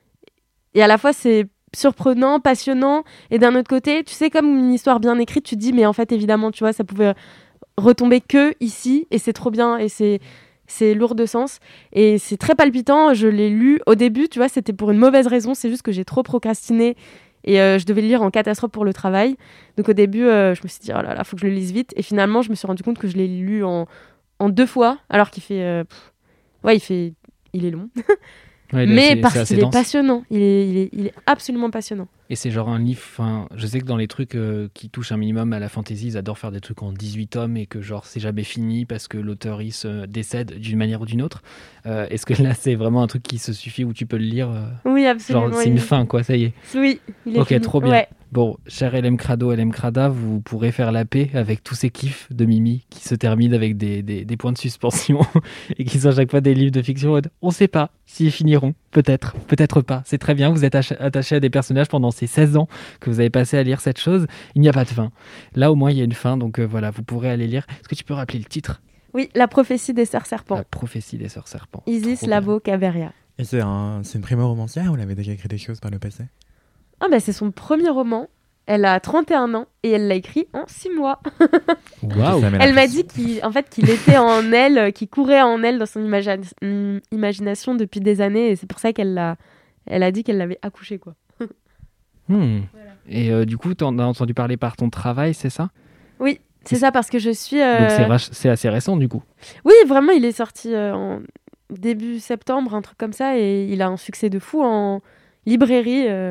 Speaker 7: et à la fois, c'est surprenant, passionnant. Et d'un autre côté, tu sais, comme une histoire bien écrite, tu te dis, mais en fait, évidemment, tu vois, ça pouvait retomber que ici, et c'est trop bien, et c'est, c'est lourd de sens, et c'est très palpitant. Je l'ai lu au début, tu vois, c'était pour une mauvaise raison, c'est juste que j'ai trop procrastiné, et euh, je devais le lire en catastrophe pour le travail. Donc au début, euh, je me suis dit, oh là là, faut que je le lise vite, et finalement, je me suis rendu compte que je l'ai lu en, en deux fois, alors qu'il fait... euh, pff, ouais, il fait... Il est long.
Speaker 5: Ouais, il est
Speaker 7: Mais
Speaker 5: assez-
Speaker 7: parce
Speaker 5: c'est assez
Speaker 7: qu'il est
Speaker 5: dense.
Speaker 7: passionnant. Il est, il, est, il est absolument passionnant.
Speaker 5: Et c'est genre un livre, enfin, je sais que dans les trucs euh, qui touchent un minimum à la fantasy, ils adorent faire des trucs en dix-huit tomes et que genre c'est jamais fini parce que l'auteur il se décède d'une manière ou d'une autre. Euh, est-ce que là c'est vraiment un truc qui se suffit où tu peux le lire euh,
Speaker 7: Oui, absolument.
Speaker 5: Genre c'est
Speaker 7: il-
Speaker 5: une fin quoi, ça y est.
Speaker 7: Oui, il est
Speaker 5: Ok,
Speaker 7: fini.
Speaker 5: trop bien.
Speaker 7: Ouais.
Speaker 5: Bon, cher L M Crado, L M Crada, vous pourrez faire la paix avec tous ces kiffs de Mimi qui se terminent avec des, des, des points de suspension et qui sont à chaque fois des livres de fiction. On sait pas s'ils finiront, peut-être, peut-être pas. C'est très bien, vous êtes ach- attaché à des personnages pendant ces seize ans que vous avez passé à lire cette chose. Il n'y a pas de fin. Là, au moins, il y a une fin, donc euh, voilà, vous pourrez aller lire. Est-ce que tu peux rappeler le titre?
Speaker 7: Oui, La prophétie des sœurs serpents.
Speaker 5: La prophétie des sœurs serpents.
Speaker 7: Isis,
Speaker 5: Trop bien.
Speaker 7: Labo, Caveria.
Speaker 6: Et c'est, un, c'est une primo-romancière ou elle avait déjà écrit des choses par le passé?
Speaker 7: Ah bah c'est son premier roman. Elle a trente et un ans et elle l'a écrit en six mois.
Speaker 5: Waouh.
Speaker 6: Ça met la
Speaker 7: Elle m'a
Speaker 6: pression.
Speaker 7: dit qu'il, en fait, qu'il était en elle, euh, qu'il courait en elle dans son imagi- hum, imagination depuis des années, et c'est pour ça qu'elle l'a, elle a dit qu'elle l'avait accouché, quoi.
Speaker 5: Hmm. Et euh, du coup, t'en as entendu parler par ton travail, c'est ça?
Speaker 7: Oui, c'est ça, parce que je suis. euh,
Speaker 5: Donc c'est, rach- c'est assez récent du coup.
Speaker 7: Oui, vraiment, il est sorti euh, en début septembre, un truc comme ça, et il a un succès de fou en librairie. euh,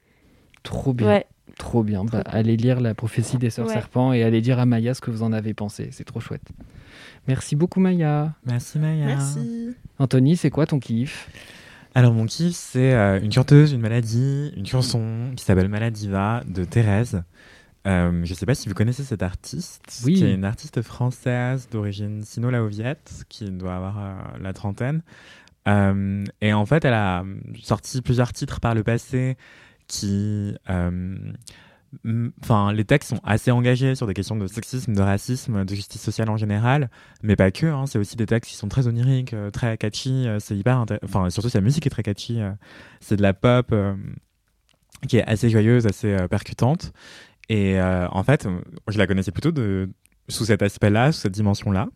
Speaker 5: Trop bien.
Speaker 7: Ouais.
Speaker 5: Trop bien. Bah, allez lire La prophétie des sœurs
Speaker 7: Ouais.
Speaker 5: serpents et allez dire à Maya ce que vous en avez pensé. C'est trop chouette. Merci beaucoup Maya.
Speaker 6: Merci Maya.
Speaker 4: Merci.
Speaker 5: Anthony, c'est quoi ton kiff?
Speaker 6: Alors mon kiff, c'est euh, une chanteuse, une maladie, une chanson qui s'appelle Maladiva de Thérèse. Euh, je ne sais pas si vous connaissez cette artiste,
Speaker 5: Oui.
Speaker 6: qui est une artiste française d'origine sino-laoviette, qui doit avoir euh, la trentaine. Euh, et en fait, elle a sorti plusieurs titres par le passé qui euh, Enfin, les textes sont assez engagés sur des questions de sexisme, de racisme, de justice sociale en général, mais pas que. Hein, c'est aussi des textes qui sont très oniriques, euh, très catchy. Euh, c'est hyper, intér- enfin, surtout sa musique est très catchy. Euh, c'est de la pop euh, qui est assez joyeuse, assez euh, percutante. Et euh, en fait, je la connaissais plutôt de sous cet aspect-là, sous cette dimension-là.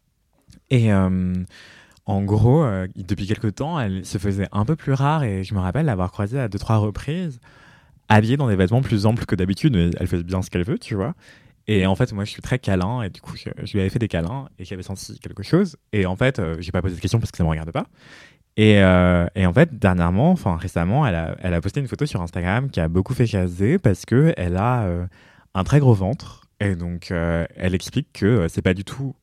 Speaker 6: Et euh, en gros, euh, depuis quelques temps, elle se faisait un peu plus rare, et je me rappelle l'avoir croisée à deux trois reprises, habillée dans des vêtements plus amples que d'habitude, mais elle fait bien ce qu'elle veut, tu vois. Et en fait, moi, je suis très câlin, et du coup, je, je lui avais fait des câlins, et j'avais senti quelque chose. Et en fait, euh, j'ai pas posé de questions parce que ça me regarde pas. Et, euh, et en fait, dernièrement, enfin récemment, elle a, elle a posté une photo sur Instagram qui a beaucoup fait jaser parce que elle a euh, un très gros ventre. Et donc, euh, elle explique que euh, c'est pas du tout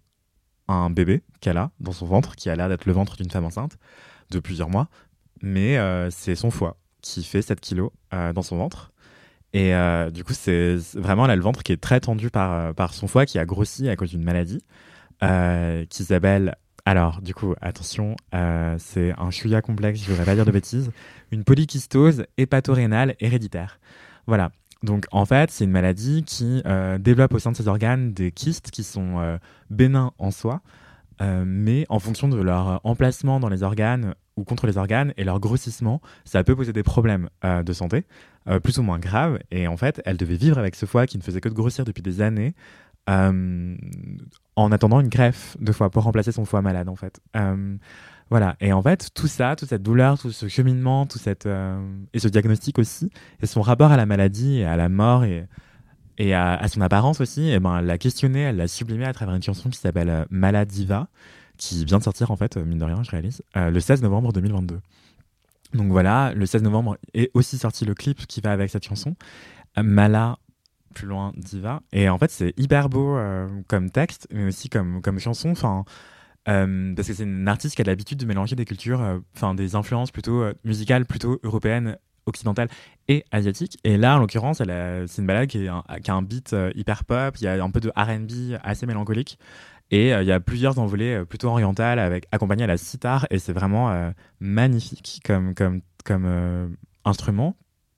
Speaker 6: un bébé qu'elle a dans son ventre, qui a l'air d'être le ventre d'une femme enceinte de plusieurs mois, mais euh, c'est son foie qui fait sept kilos euh, dans son ventre. Et euh, du coup, c'est vraiment, elle a le ventre qui est très tendu par, euh, par son foie qui a grossi à cause d'une maladie euh, qui s'appelle, alors du coup, attention, euh, c'est un chouïa complexe, je ne voudrais pas dire de bêtises, une polykystose hépatorénale héréditaire. Voilà. Donc en fait, c'est une maladie qui euh, développe au sein de ses organes des kystes qui sont euh, bénins en soi, euh, mais en fonction de leur emplacement dans les organes ou contre les organes et leur grossissement, ça peut poser des problèmes euh, de santé, euh, plus ou moins graves. Et en fait, elle devait vivre avec ce foie qui ne faisait que de grossir depuis des années, euh, en attendant une greffe de foie pour remplacer son foie malade, en fait. Euh, voilà. Et en fait, tout ça, toute cette douleur, tout ce cheminement, tout cette, euh, et ce diagnostic aussi, et son rapport à la maladie et à la mort et, et à, à son apparence aussi, et ben, elle l'a questionné, elle l'a sublimé à travers une chanson qui s'appelle euh, Maladiva, qui vient de sortir, en fait, mine de rien, je réalise, euh, le seize novembre deux mille vingt-deux. Donc voilà, le seize novembre est aussi sorti le clip qui va avec cette chanson, euh, Mala, plus loin, Diva. Et en fait, c'est hyper beau euh, comme texte, mais aussi comme, comme chanson, enfin... Euh, parce que c'est une artiste qui a l'habitude de mélanger des cultures, enfin euh, des influences plutôt euh, musicales, plutôt européennes, occidentales et asiatiques. Et là, en l'occurrence, elle a, c'est une balade qui, est un, qui a un beat euh, hyper pop, il y a un peu de R and B assez mélancolique, et euh, il y a plusieurs envolées euh, plutôt orientales avec accompagnées à la sitar, et c'est vraiment euh, magnifique comme comme comme euh, instrument.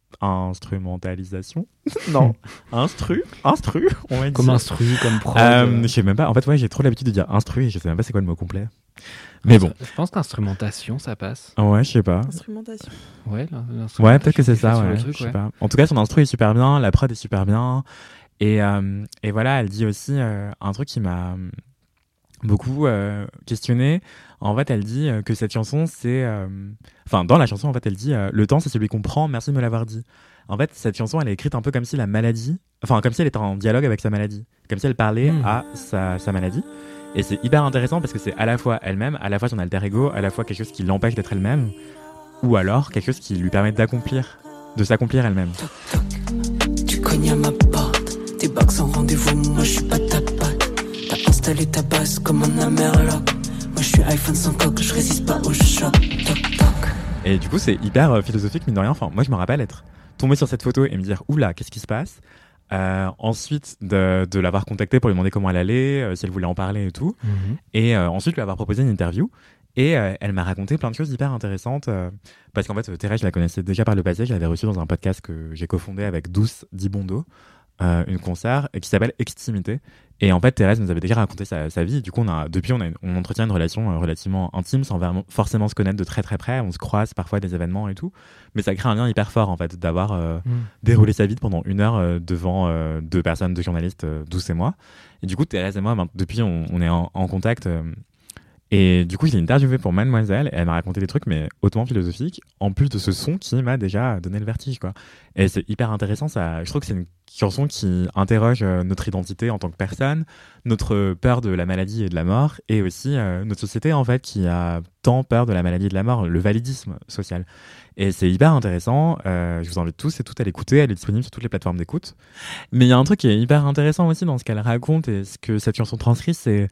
Speaker 6: Instrumentalisation non instru instru on va dire
Speaker 5: comme instru comme prod
Speaker 6: euh, je sais même pas, en fait ouais, j'ai trop l'habitude de dire instru et je sais même pas c'est quoi le mot complet, mais bon,
Speaker 5: je pense qu'instrumentation ça passe.
Speaker 6: Ouais, je sais pas,
Speaker 4: Instrumentation.
Speaker 5: Ouais,
Speaker 6: ouais, peut-être que c'est ça, ouais,
Speaker 5: truc,
Speaker 6: je sais
Speaker 5: ouais.
Speaker 6: pas. En tout cas, son instru est super bien, la prod est super bien, et euh, et voilà, elle dit aussi euh, un truc qui m'a beaucoup euh, questionné. En fait, elle dit euh, que cette chanson, c'est... euh, Enfin, dans la chanson, en fait, elle dit euh, « Le temps, c'est celui qu'on prend, merci de me l'avoir dit ». En fait, cette chanson, elle est écrite un peu comme si la maladie... Enfin, comme si elle était en dialogue avec sa maladie. Comme si elle parlait mmh. à sa, sa maladie. Et c'est hyper intéressant parce que c'est à la fois elle-même, à la fois son alter ego, à la fois quelque chose qui l'empêche d'être elle-même, ou alors quelque chose qui lui permet d'accomplir, de s'accomplir elle-même.
Speaker 8: Toc, toc, tu cognes à ma porte, tes bacs sans rendez-vous, moi je suis pas ta pote. T'as installé ta base comme un Amerloc. Moi je suis iPhone sans coque, je résiste pas au choc. Toc toc.
Speaker 6: Et du coup c'est hyper euh, philosophique mine de rien. Enfin moi je me rappelle être tombé sur cette photo et me dire oula qu'est-ce qui se passe. Euh, ensuite de, de l'avoir contactée pour lui demander comment elle allait, euh, si elle voulait en parler et tout. Mm-hmm. Et euh, ensuite lui avoir proposé une interview. Et euh, elle m'a raconté plein de choses hyper intéressantes. Euh, parce qu'en fait Thérèse je la connaissais déjà par le passé. Je l'avais reçue dans un podcast que j'ai cofondé avec Douce Dibondo. Euh, une concert qui s'appelle Extimité, et en fait Thérèse nous avait déjà raconté sa, sa vie. Du coup on a, depuis on, a une, on entretient une relation euh, relativement intime sans vraiment, forcément se connaître de très très près. On se croise parfois à des événements et tout, mais ça crée un lien hyper fort en fait d'avoir euh, mmh. déroulé sa vie pendant une heure euh, devant euh, deux personnes, deux journalistes, euh, Douce et moi. Et du coup Thérèse et moi ben, depuis on, on est en, en contact euh, et du coup je l'ai interviewée pour Mademoiselle et elle m'a raconté des trucs mais hautement philosophiques, en plus de ce son qui m'a déjà donné le vertige quoi. Et c'est hyper intéressant ça. Je trouve que c'est une chanson qui interroge euh, notre identité en tant que personne, notre peur de la maladie et de la mort, et aussi euh, notre société en fait qui a tant peur de la maladie et de la mort, le validisme social. Et c'est hyper intéressant. Euh, je vous invite tous et toutes à l'écouter. Elle est disponible sur toutes les plateformes d'écoute. Mais il y a un truc qui est hyper intéressant aussi dans ce qu'elle raconte et ce que cette chanson transcrit, c'est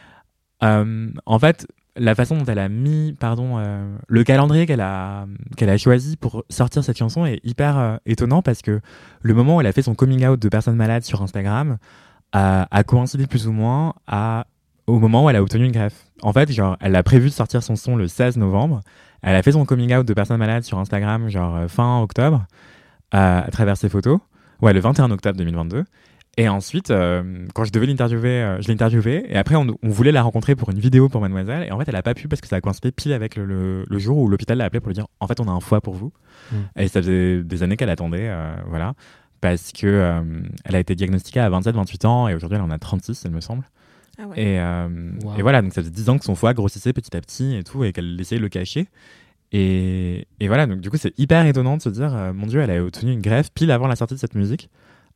Speaker 6: euh, en fait la façon dont elle a mis, pardon, euh, le calendrier qu'elle a, qu'elle a choisi pour sortir cette chanson est hyper euh, étonnant parce que le moment où elle a fait son coming out de personne malade sur Instagram a, a coïncidé plus ou moins à, au moment où elle a obtenu une greffe. En fait, genre, elle a prévu de sortir son son le seize novembre. Elle a fait son coming out de personne malade sur Instagram, genre euh, fin octobre, euh, à travers ses photos. Ouais, le vingt et un octobre deux mille vingt-deux. Et ensuite, euh, quand je devais l'interviewer, euh, je l'ai interviewée. Et après, on, on voulait la rencontrer pour une vidéo pour Mademoiselle. Et en fait, elle a pas pu parce que ça a coïncidé pile avec le, le, le jour où l'hôpital l'a appelé pour lui dire en fait, on a un foie pour vous. Mmh. Et ça faisait des années qu'elle attendait. Euh, voilà. Parce que euh, elle a été diagnostiquée à vingt-sept vingt-huit ans. Et aujourd'hui, elle en a trente-six, il me semble.
Speaker 4: Ah ouais.
Speaker 6: Et, euh,
Speaker 5: Wow.
Speaker 6: et voilà, donc ça faisait dix ans que son foie grossissait petit à petit et tout. Et qu'elle essayait de le cacher. Et, et voilà, donc du coup, c'est hyper étonnant de se dire euh, mon Dieu, elle a obtenu une greffe pile avant la sortie de cette musique.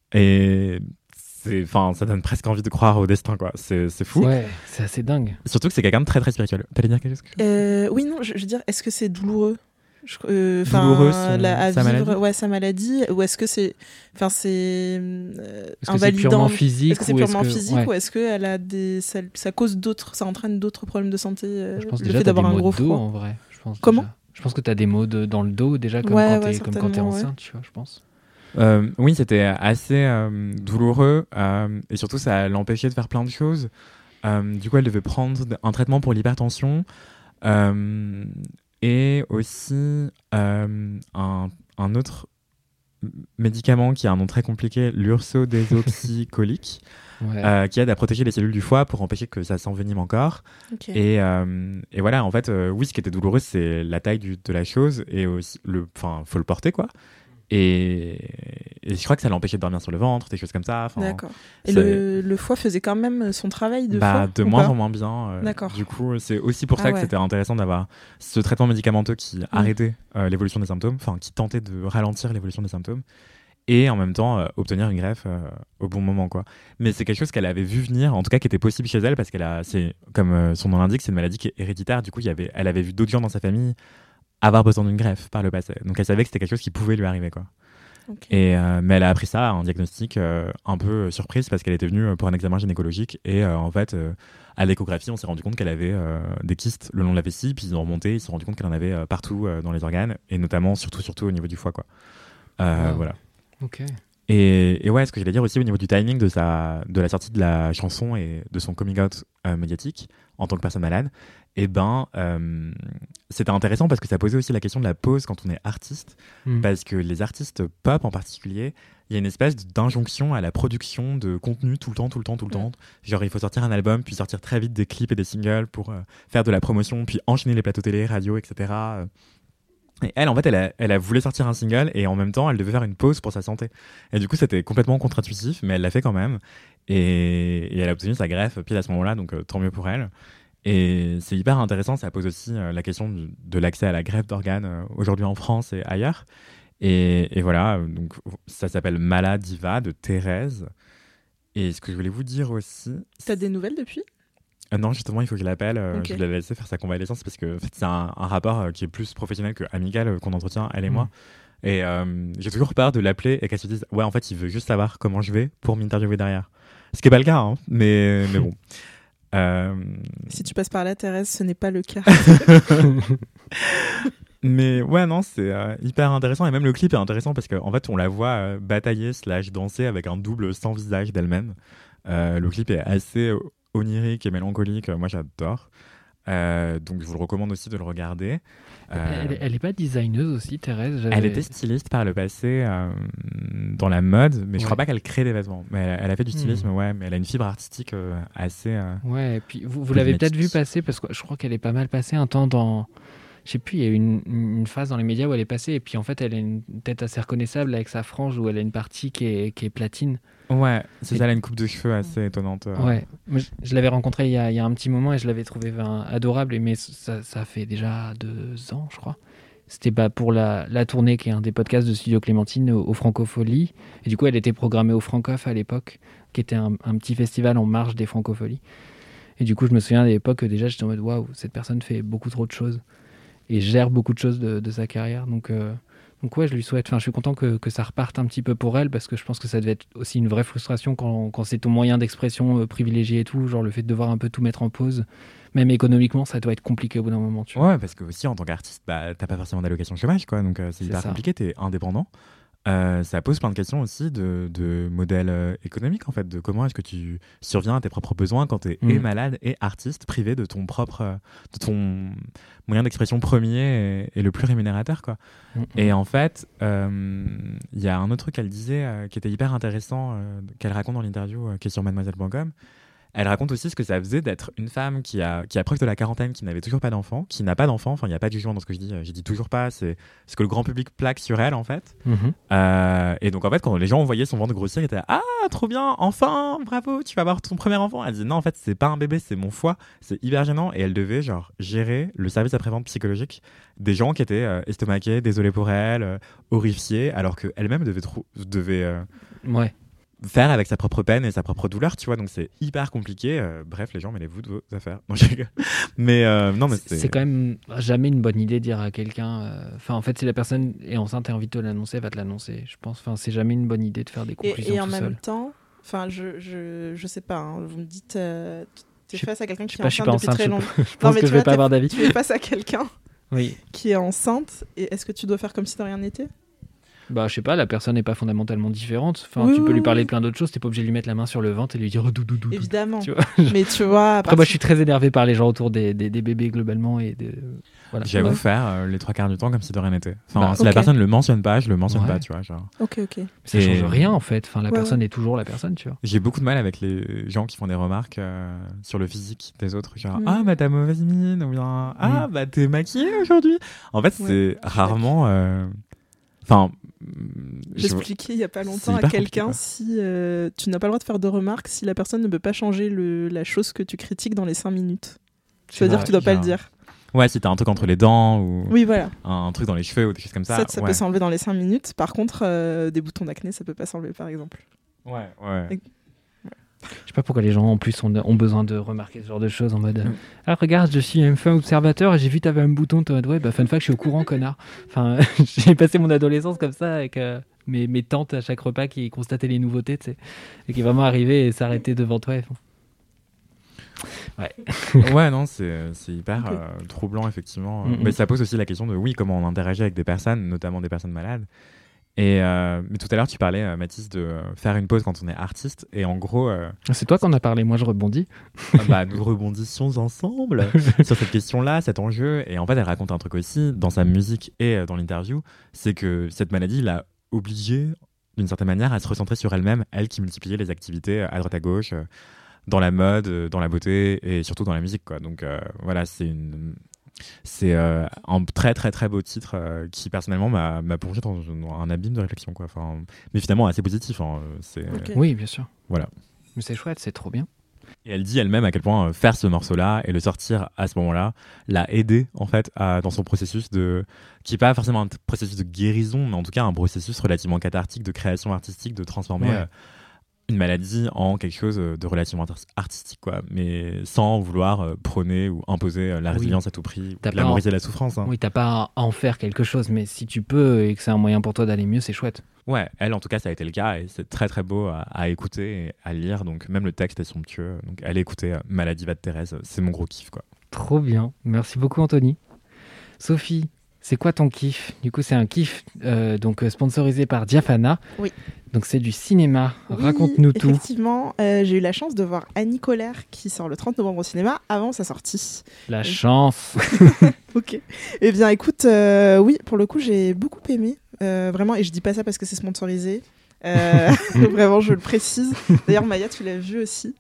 Speaker 6: Et. Enfin, ça donne presque envie de croire au destin, quoi. C'est, c'est fou.
Speaker 5: Ouais, c'est assez dingue.
Speaker 6: Surtout que c'est quelqu'un de très très spirituel. T'allais dire quelque chose?
Speaker 4: Euh, oui, non, je, je veux dire, est-ce que c'est douloureux? Je, euh,
Speaker 6: Douloureux, son,
Speaker 4: la, à
Speaker 6: sa
Speaker 4: vivre,
Speaker 6: maladie
Speaker 4: ouais, sa maladie, ou est-ce que c'est, enfin, c'est euh,
Speaker 5: Est-ce que
Speaker 4: invalidant?
Speaker 5: c'est purement physique
Speaker 4: Est-ce que c'est
Speaker 5: ou
Speaker 4: purement
Speaker 5: est-ce que...
Speaker 4: physique
Speaker 5: ouais.
Speaker 4: ou est-ce que elle a des, ça, ça cause d'autres, ça entraîne d'autres problèmes de santé, euh,
Speaker 5: Je pense
Speaker 4: le
Speaker 5: déjà
Speaker 4: fait
Speaker 5: t'as des
Speaker 4: d'avoir un
Speaker 5: maux
Speaker 4: gros
Speaker 5: de dos
Speaker 4: froid?
Speaker 5: en vrai. Je pense
Speaker 4: Comment?
Speaker 5: déjà. Je pense que t'as des maux de, dans le dos déjà comme
Speaker 4: Ouais,
Speaker 5: quand
Speaker 4: ouais,
Speaker 5: t'es, comme quand t'es
Speaker 4: certainement, ouais.
Speaker 5: enceinte, tu vois, je pense.
Speaker 6: Euh, oui, c'était assez euh, douloureux euh, et surtout ça l'empêchait de faire plein de choses. Euh, du coup, elle devait prendre un traitement pour l'hypertension euh, et aussi euh, un, un autre médicament qui a un nom très compliqué, l'ursodésoxycholique,
Speaker 5: Ouais.
Speaker 6: euh, qui aide à protéger les cellules du foie pour empêcher que ça s'envenime encore.
Speaker 4: Ok.
Speaker 6: Et, euh, et voilà, en fait, euh, oui, ce qui était douloureux, c'est la taille du, de la chose et aussi le, enfin, faut le porter, quoi. Et, et je crois que ça l'empêchait de dormir sur le ventre, des choses comme ça.
Speaker 4: D'accord. Et
Speaker 6: c'est-
Speaker 4: le, le foie faisait quand même son travail de
Speaker 6: bah,
Speaker 4: foie
Speaker 6: de
Speaker 4: ou
Speaker 6: moins
Speaker 4: pas
Speaker 6: en moins bien. euh,
Speaker 4: D'accord.
Speaker 6: Du coup, c'est aussi pour
Speaker 4: Ah
Speaker 6: ça que
Speaker 4: ouais.
Speaker 6: c'était intéressant d'avoir ce traitement médicamenteux qui arrêtait euh, l'évolution des symptômes, enfin qui tentait de ralentir l'évolution des symptômes, et en même temps euh, obtenir une greffe euh, au bon moment, quoi. Mais c'est quelque chose qu'elle avait vu venir, en tout cas qui était possible chez elle, parce qu'elle a, c'est comme euh, son nom l'indique, c'est une maladie qui est héréditaire. Du coup, il y avait, elle avait vu d'autres gens dans sa famille avoir besoin d'une greffe par le passé, donc elle savait que c'était quelque chose qui pouvait lui arriver, quoi.
Speaker 4: Ok.
Speaker 6: Et, euh, mais elle a appris ça à un diagnostic euh, un peu euh, surprise parce qu'elle était venue euh, pour un examen gynécologique et euh, en fait euh, à l'échographie on s'est rendu compte qu'elle avait euh, des kystes le long de la vessie, puis ils ont remonté, ils se sont rendu compte qu'elle en avait euh, partout euh, dans les organes et notamment surtout surtout au niveau du foie, quoi. Euh,
Speaker 5: Wow.
Speaker 6: Voilà.
Speaker 5: Ok.
Speaker 6: Et, et ouais, ce que j'allais dire aussi au niveau du timing de sa de la sortie de la chanson et de son coming out euh, médiatique en tant que personne malade, et ben euh, c'était intéressant parce que ça posait aussi la question de la pause quand on est artiste.
Speaker 5: Mm.
Speaker 6: Parce que les artistes pop en particulier, il y a une espèce d'injonction à la production de contenu tout le temps, tout le temps, tout le temps. Genre, il faut sortir un album, puis sortir très vite des clips et des singles pour euh, faire de la promotion, puis enchaîner les plateaux télé, radio, et cetera. Et elle, en fait, elle a, elle a voulu sortir un single et en même temps, elle devait faire une pause pour sa santé. Et du coup, c'était complètement contre-intuitif, mais elle l'a fait quand même. Et, et elle a obtenu sa greffe pile à ce moment-là, donc euh, tant mieux pour elle. Et c'est hyper intéressant, ça pose aussi euh, la question de, de l'accès à la greffe d'organes euh, aujourd'hui en France et ailleurs. Et, et voilà, donc ça s'appelle Maladiva de Thérèse. Et ce que je voulais vous dire aussi...
Speaker 4: T'as des nouvelles depuis?
Speaker 6: Euh, non, justement, il faut que je l'appelle. euh,
Speaker 4: Ok.
Speaker 6: Je vais la laisser faire sa convalescence parce que en fait, c'est un, un rapport euh, qui est plus professionnel que amical euh, qu'on entretient, elle et
Speaker 5: Mm.
Speaker 6: moi. Et euh, j'ai toujours peur de l'appeler et qu'elle se dise ouais, en fait, il veut juste savoir comment je vais pour m'interviewer derrière. Ce qui n'est pas le cas, hein, mais, mais bon. Euh,
Speaker 4: Si tu passes par là, Thérèse, ce n'est pas le cas.
Speaker 6: Mais ouais, non, c'est euh, hyper intéressant. Et même le clip est intéressant parce qu'en fait, on la voit euh, batailler slash danser avec un double sans visage d'elle-même. Euh, le clip est assez onirique et mélancolique. Moi, j'adore. Euh, donc, je vous le recommande aussi de le regarder. Euh,
Speaker 5: Elle, elle est pas designeuse aussi, Thérèse? J'avais-
Speaker 6: elle était styliste par le passé euh, dans la mode, mais je
Speaker 5: Ouais.
Speaker 6: crois pas qu'elle crée des vêtements. Mais elle, elle a fait du stylisme,
Speaker 5: Hmm.
Speaker 6: ouais, mais elle a une fibre artistique euh, assez... euh,
Speaker 5: Ouais, et puis vous, vous l'avez peut-être vu
Speaker 6: Polymatique.
Speaker 5: passer parce que je crois qu'elle est pas mal passée un temps dans. Je sais plus, il y a eu une, une phase dans les médias où elle est passée et puis en fait elle a une tête assez reconnaissable avec sa frange où elle a une partie qui est, qui est platine.
Speaker 6: Ouais, c'est
Speaker 5: Et-
Speaker 6: ça, elle a une coupe de cheveux assez étonnante. euh.
Speaker 5: Ouais, Moi, je, je l'avais rencontrée il y, a, il y a un petit moment et je l'avais trouvée ben, adorable, et- mais ça, ça fait déjà deux ans, je crois. C'était bah, pour la, la tournée qui est un des podcasts de Studio Clémentine au, au Francofolie. Et du coup, elle était programmée au Francof à l'époque, qui était un, un petit festival en marge des Francopholies. Et du coup, je me souviens à l'époque que déjà, j'étais en mode waouh, cette personne fait beaucoup trop de choses et gère beaucoup de choses de, de sa carrière. Donc, euh, donc ouais, je lui souhaite. Enfin, je suis content que, que ça reparte un petit peu pour elle parce que je pense que ça devait être aussi une vraie frustration quand, quand c'est ton moyen d'expression euh, privilégié et tout. Genre le fait de devoir un peu tout mettre en pause. Même économiquement, ça doit être compliqué au bout d'un moment. Tu vois.
Speaker 6: Ouais, parce que aussi en tant qu'artiste, bah, t'as pas forcément d'allocation chômage, quoi. Donc euh, c'est
Speaker 5: C'est
Speaker 6: hyper
Speaker 5: ça.
Speaker 6: compliqué, t'es indépendant. Euh, ça pose plein de questions aussi de, de modèle euh, économique, en fait, de comment est-ce que tu surviens à tes propres besoins quand tu es
Speaker 5: Mm.
Speaker 6: et malade et artiste, privé de ton propre, euh, de ton moyen d'expression premier et, et le plus rémunérateur, quoi.
Speaker 5: Mm, mm.
Speaker 6: Et en fait, il euh, y a un autre truc qu'elle disait euh, qui était hyper intéressant, euh, qu'elle raconte dans l'interview euh, qui est sur mademoiselle point com. Elle raconte aussi ce que ça faisait d'être une femme qui, a, qui approche de la quarantaine, qui n'avait toujours pas d'enfant, qui n'a pas d'enfant. Enfin, il n'y a pas de jugement dans ce que je dis. J'ai dit toujours pas. C'est ce que le grand public plaque sur elle, en fait.
Speaker 5: Mhm.
Speaker 6: Euh, et donc, en fait, quand les gens voyaient son ventre grossir, ils étaient « Ah, trop bien, enfin, bravo, tu vas avoir ton premier enfant ». Elle dit « Non, en fait, c'est pas un bébé, c'est mon foie. C'est hyper gênant. » Et elle devait, genre, gérer le service après-vente psychologique des gens qui étaient euh, estomaqués, désolés pour elle, euh, horrifiés, alors qu'elle-même devait, trou- devait euh,
Speaker 5: Ouais.
Speaker 6: faire avec sa propre peine et sa propre douleur, tu vois. Donc, c'est hyper compliqué. Euh, bref, les gens, mêlez-vous de vos affaires. Non, je rigole. Mais euh, non, mais
Speaker 5: C'est
Speaker 6: c'est...
Speaker 5: c'est quand même jamais une bonne idée de dire à quelqu'un. euh, Enfin, en fait, si la personne est enceinte et a envie de te l'annoncer, elle va te l'annoncer. Je pense. Enfin, c'est jamais une bonne idée de faire des conclusions
Speaker 4: Et, et en
Speaker 5: tout
Speaker 4: même
Speaker 5: seul.
Speaker 4: temps, enfin, je, je, je sais pas, hein, vous me dites, euh, tu es
Speaker 5: Je sais-
Speaker 4: face à quelqu'un
Speaker 5: Je
Speaker 4: qui
Speaker 5: sais
Speaker 4: est
Speaker 5: pas, je suis
Speaker 4: enceinte
Speaker 5: pas
Speaker 4: depuis
Speaker 5: enceinte.
Speaker 4: très
Speaker 5: Je,
Speaker 4: longtemps.
Speaker 5: je pense
Speaker 4: mais
Speaker 5: que
Speaker 4: tu
Speaker 5: je vais
Speaker 4: vois,
Speaker 5: pas
Speaker 4: t'es-
Speaker 5: avoir d'avis.
Speaker 4: Tu es face à quelqu'un
Speaker 5: Oui.
Speaker 4: qui est enceinte, et est-ce que tu dois faire comme si de rien n'était?
Speaker 5: Bah, je sais pas, la personne n'est pas fondamentalement différente. Enfin,
Speaker 4: Oui,
Speaker 5: tu peux
Speaker 4: oui,
Speaker 5: lui parler
Speaker 4: oui.
Speaker 5: de plein d'autres choses. T'es pas obligé de lui mettre la main sur le ventre et lui dire oh, doudou doudou.
Speaker 4: Évidemment.
Speaker 5: Tu vois.
Speaker 4: Mais tu vois, à
Speaker 5: Après, moi,
Speaker 4: partir-
Speaker 5: je suis très énervé par les gens autour des, des, des bébés globalement et de. Voilà.
Speaker 6: J'avoue
Speaker 5: Ouais.
Speaker 6: faire euh, les trois quarts du temps comme si de rien n'était. Enfin,
Speaker 5: Bah,
Speaker 6: si la
Speaker 4: ok.
Speaker 6: personne le mentionne pas, je le mentionne
Speaker 5: Ouais.
Speaker 6: pas, tu vois. Genre.
Speaker 4: Ok, ok.
Speaker 5: Ça
Speaker 6: Et-
Speaker 5: change rien en fait. Enfin, la
Speaker 4: Ouais,
Speaker 5: personne
Speaker 4: ouais.
Speaker 5: est toujours la personne, tu vois.
Speaker 6: J'ai beaucoup de mal avec les gens qui font des remarques euh, sur le physique des autres. Genre,
Speaker 4: Mm.
Speaker 6: ah, bah t'as mauvaise mine, ou bien, ah, bah t'es maquillée aujourd'hui. En fait,
Speaker 4: Ouais,
Speaker 6: c'est
Speaker 4: je suis
Speaker 6: rarement. euh, Enfin. je-
Speaker 4: J'expliquais il y a pas
Speaker 6: c'est
Speaker 4: longtemps à
Speaker 6: hyper
Speaker 4: quelqu'un
Speaker 6: compliqué,
Speaker 4: si euh, tu n'as pas le droit de faire de remarques si la personne ne peut pas changer le, la chose que tu critiques dans les cinq minutes. Ça veut dire que tu dois pas le dire.
Speaker 6: Ouais, si t'as un truc entre les dents ou
Speaker 4: Oui, voilà.
Speaker 6: un, un truc dans les cheveux ou des choses comme ça.
Speaker 4: Ça, ça
Speaker 6: ouais.
Speaker 4: peut s'enlever dans les cinq minutes. Par contre, euh, des boutons d'acné, ça peut pas s'enlever, par exemple.
Speaker 6: Ouais, ouais.
Speaker 5: Je sais pas pourquoi les gens en plus ont, ont besoin de remarquer ce genre de choses en mode euh, ah regarde je suis un fin observateur et j'ai vu t'avais un bouton t'es en mode ouais bah fun fact je suis au courant connard. Enfin j'ai passé mon adolescence comme ça avec euh, mes, mes tantes à chaque repas qui constataient les nouveautés tu sais et qui vraiment arrivaient et s'arrêtaient devant toi. Et... Ouais.
Speaker 6: Ouais, non, c'est, c'est hyper
Speaker 4: Ok.
Speaker 6: euh, troublant, effectivement.
Speaker 5: Mm, mm.
Speaker 6: Mais ça pose aussi la question de, oui, comment on interagit avec des personnes, notamment des personnes malades. Et, euh, mais tout à l'heure, tu parlais, euh, Mathis, de euh, faire une pause quand on est artiste. Et en gros, euh,
Speaker 5: C'est toi qu'on a parlé moi je rebondis.
Speaker 6: ah bah, nous rebondissions ensemble sur cette question-là, cet enjeu. Et en fait, elle raconte un truc aussi dans sa musique et euh, dans l'interview, c'est que cette maladie l'a obligée, d'une certaine manière, à se recentrer sur elle-même, elle qui multipliait les activités à droite à gauche, euh, dans la mode, euh, dans la beauté et surtout dans la musique, quoi. Donc euh, voilà, c'est une... C'est euh, un très très très beau titre euh, qui personnellement m'a, m'a plongé dans, dans un abîme de réflexion, quoi. Enfin, mais finalement assez positif, hein. C'est...
Speaker 4: Ok.
Speaker 5: Oui bien sûr.
Speaker 6: Voilà.
Speaker 5: Mais c'est chouette c'est trop bien.
Speaker 6: Et elle dit elle-même à quel point euh, faire ce morceau-là et le sortir à ce moment-là l'a aidé en fait à, dans son processus de qui est pas forcément un t- processus de guérison, mais en tout cas un processus relativement cathartique de création artistique, de transformer
Speaker 5: Ouais.
Speaker 6: euh, une maladie en quelque chose de relativement art- artistique, quoi, mais sans vouloir euh, prôner ou imposer euh, la
Speaker 5: Oui.
Speaker 6: résilience à tout prix, ou
Speaker 5: T'as pas
Speaker 6: glamoriser la souffrance. Hein.
Speaker 5: Oui t'as pas à en faire quelque chose mais si tu peux et que c'est un moyen pour toi d'aller mieux c'est chouette.
Speaker 6: Ouais, elle en tout cas ça a été le cas et c'est très très beau à, à écouter et à lire, donc même le texte est somptueux, donc allez écouter euh, Maladiva de Thérèse, c'est mon gros kiff, quoi.
Speaker 5: Trop bien. Merci beaucoup, Anthony. Sophie, c'est quoi ton kiff? Du coup, c'est un kiff euh, donc euh, sponsorisé par Diafana.
Speaker 4: Oui.
Speaker 5: Donc, c'est du cinéma.
Speaker 4: Oui,
Speaker 5: Raconte-nous tout.
Speaker 4: Effectivement, euh, j'ai eu la chance de voir Annie Colère qui sort le trente novembre au cinéma avant sa sortie.
Speaker 5: La chance.
Speaker 4: Ok. Eh bien, écoute, euh, oui, pour le coup, j'ai beaucoup aimé. Euh, vraiment, et je dis pas ça parce que c'est sponsorisé. Euh, vraiment, je le précise. D'ailleurs, Maya, tu l'as vu aussi.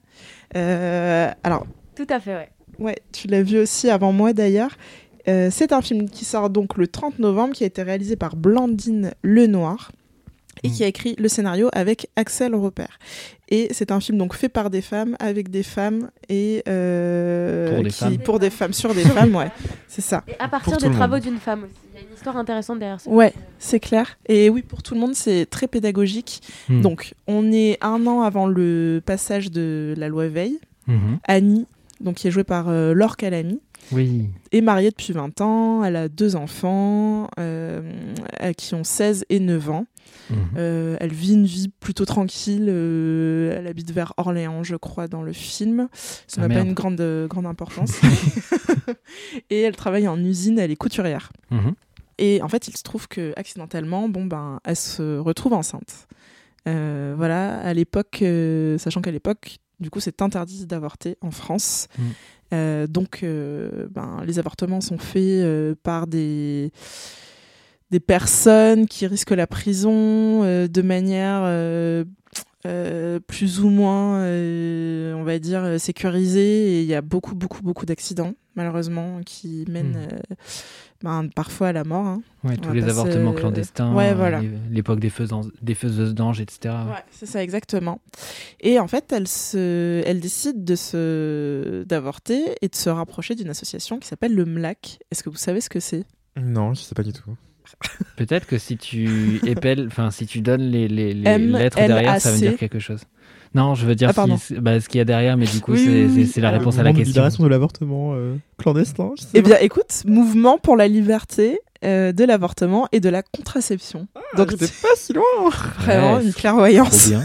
Speaker 4: Euh, alors,
Speaker 7: Tout à fait, ouais.
Speaker 4: ouais, tu l'as vu aussi avant moi d'ailleurs. Euh, c'est un film qui sort donc le trente novembre, qui a été réalisé par Blandine Lenoir et
Speaker 5: Mm.
Speaker 4: qui a écrit le scénario avec Axel Repère. Et c'est un film donc fait par des femmes, avec des femmes et euh,
Speaker 5: Pour des
Speaker 4: qui,
Speaker 5: femmes.
Speaker 4: pour des femmes, sur des femmes, ouais, c'est ça.
Speaker 7: Et à partir
Speaker 6: Pour tout
Speaker 7: des
Speaker 6: le
Speaker 7: travaux
Speaker 6: monde.
Speaker 7: d'une femme aussi. Il y a une histoire intéressante derrière ça.
Speaker 4: Ouais, c'est clair. Et oui, pour tout le monde, c'est très pédagogique.
Speaker 5: Hmm.
Speaker 4: Donc, on est un an avant le passage de la loi Veil.
Speaker 5: Mhm.
Speaker 4: Annie, donc qui est jouée par euh, Laure Calamy,
Speaker 5: Oui.
Speaker 4: est mariée depuis vingt ans. Elle a deux enfants euh, euh, qui ont seize et neuf ans.
Speaker 5: Mhm.
Speaker 4: Euh, elle vit une vie plutôt tranquille. euh, elle habite vers Orléans, je crois, dans le film. Ça
Speaker 5: Ah,
Speaker 4: n'a pas
Speaker 5: merde.
Speaker 4: une grande, euh, grande importance. Et elle travaille en usine, elle est couturière.
Speaker 5: Mhm.
Speaker 4: Et en fait, il se trouve que accidentellement, bon ben, elle se retrouve enceinte. Euh, voilà, à l'époque, euh, sachant qu'à l'époque, du coup, c'est interdit d'avorter en France. Mmh. Euh, donc, euh, ben, les avortements sont faits euh, par des des personnes qui risquent la prison euh, de manière euh, euh, plus ou moins, euh, on va dire, sécurisée. Et il y a beaucoup, beaucoup, beaucoup d'accidents, malheureusement, qui mènent mmh. euh, ben, parfois à la mort. Hein.
Speaker 5: Ouais, tous les avortements se... clandestins,
Speaker 4: ouais, voilà.
Speaker 5: l'époque des, faisan- des faiseuses d'anges, et cetera.
Speaker 4: Ouais, c'est ça, exactement. Et en fait, elle, se... elle décide de se... d'avorter et de se rapprocher d'une association qui s'appelle le M L A C. Est-ce que vous savez ce que c'est ?
Speaker 6: Non, je ne sais pas du tout.
Speaker 5: Peut-être que si tu épelles, enfin si tu donnes les, les, les lettres derrière, ça veut dire quelque chose. Non, je veux dire ah, si, bah, ce qu'il y a derrière, mais du coup oui, c'est, c'est, c'est la réponse
Speaker 6: euh,
Speaker 5: à la question.
Speaker 6: Libération de l'avortement euh, clandestin.
Speaker 4: Eh bien, écoute, mouvement pour la liberté euh, de l'avortement et de la contraception.
Speaker 6: Ah, donc j'étais pas si loin.
Speaker 4: Vraiment ouais, une clairvoyance.
Speaker 5: Trop bien.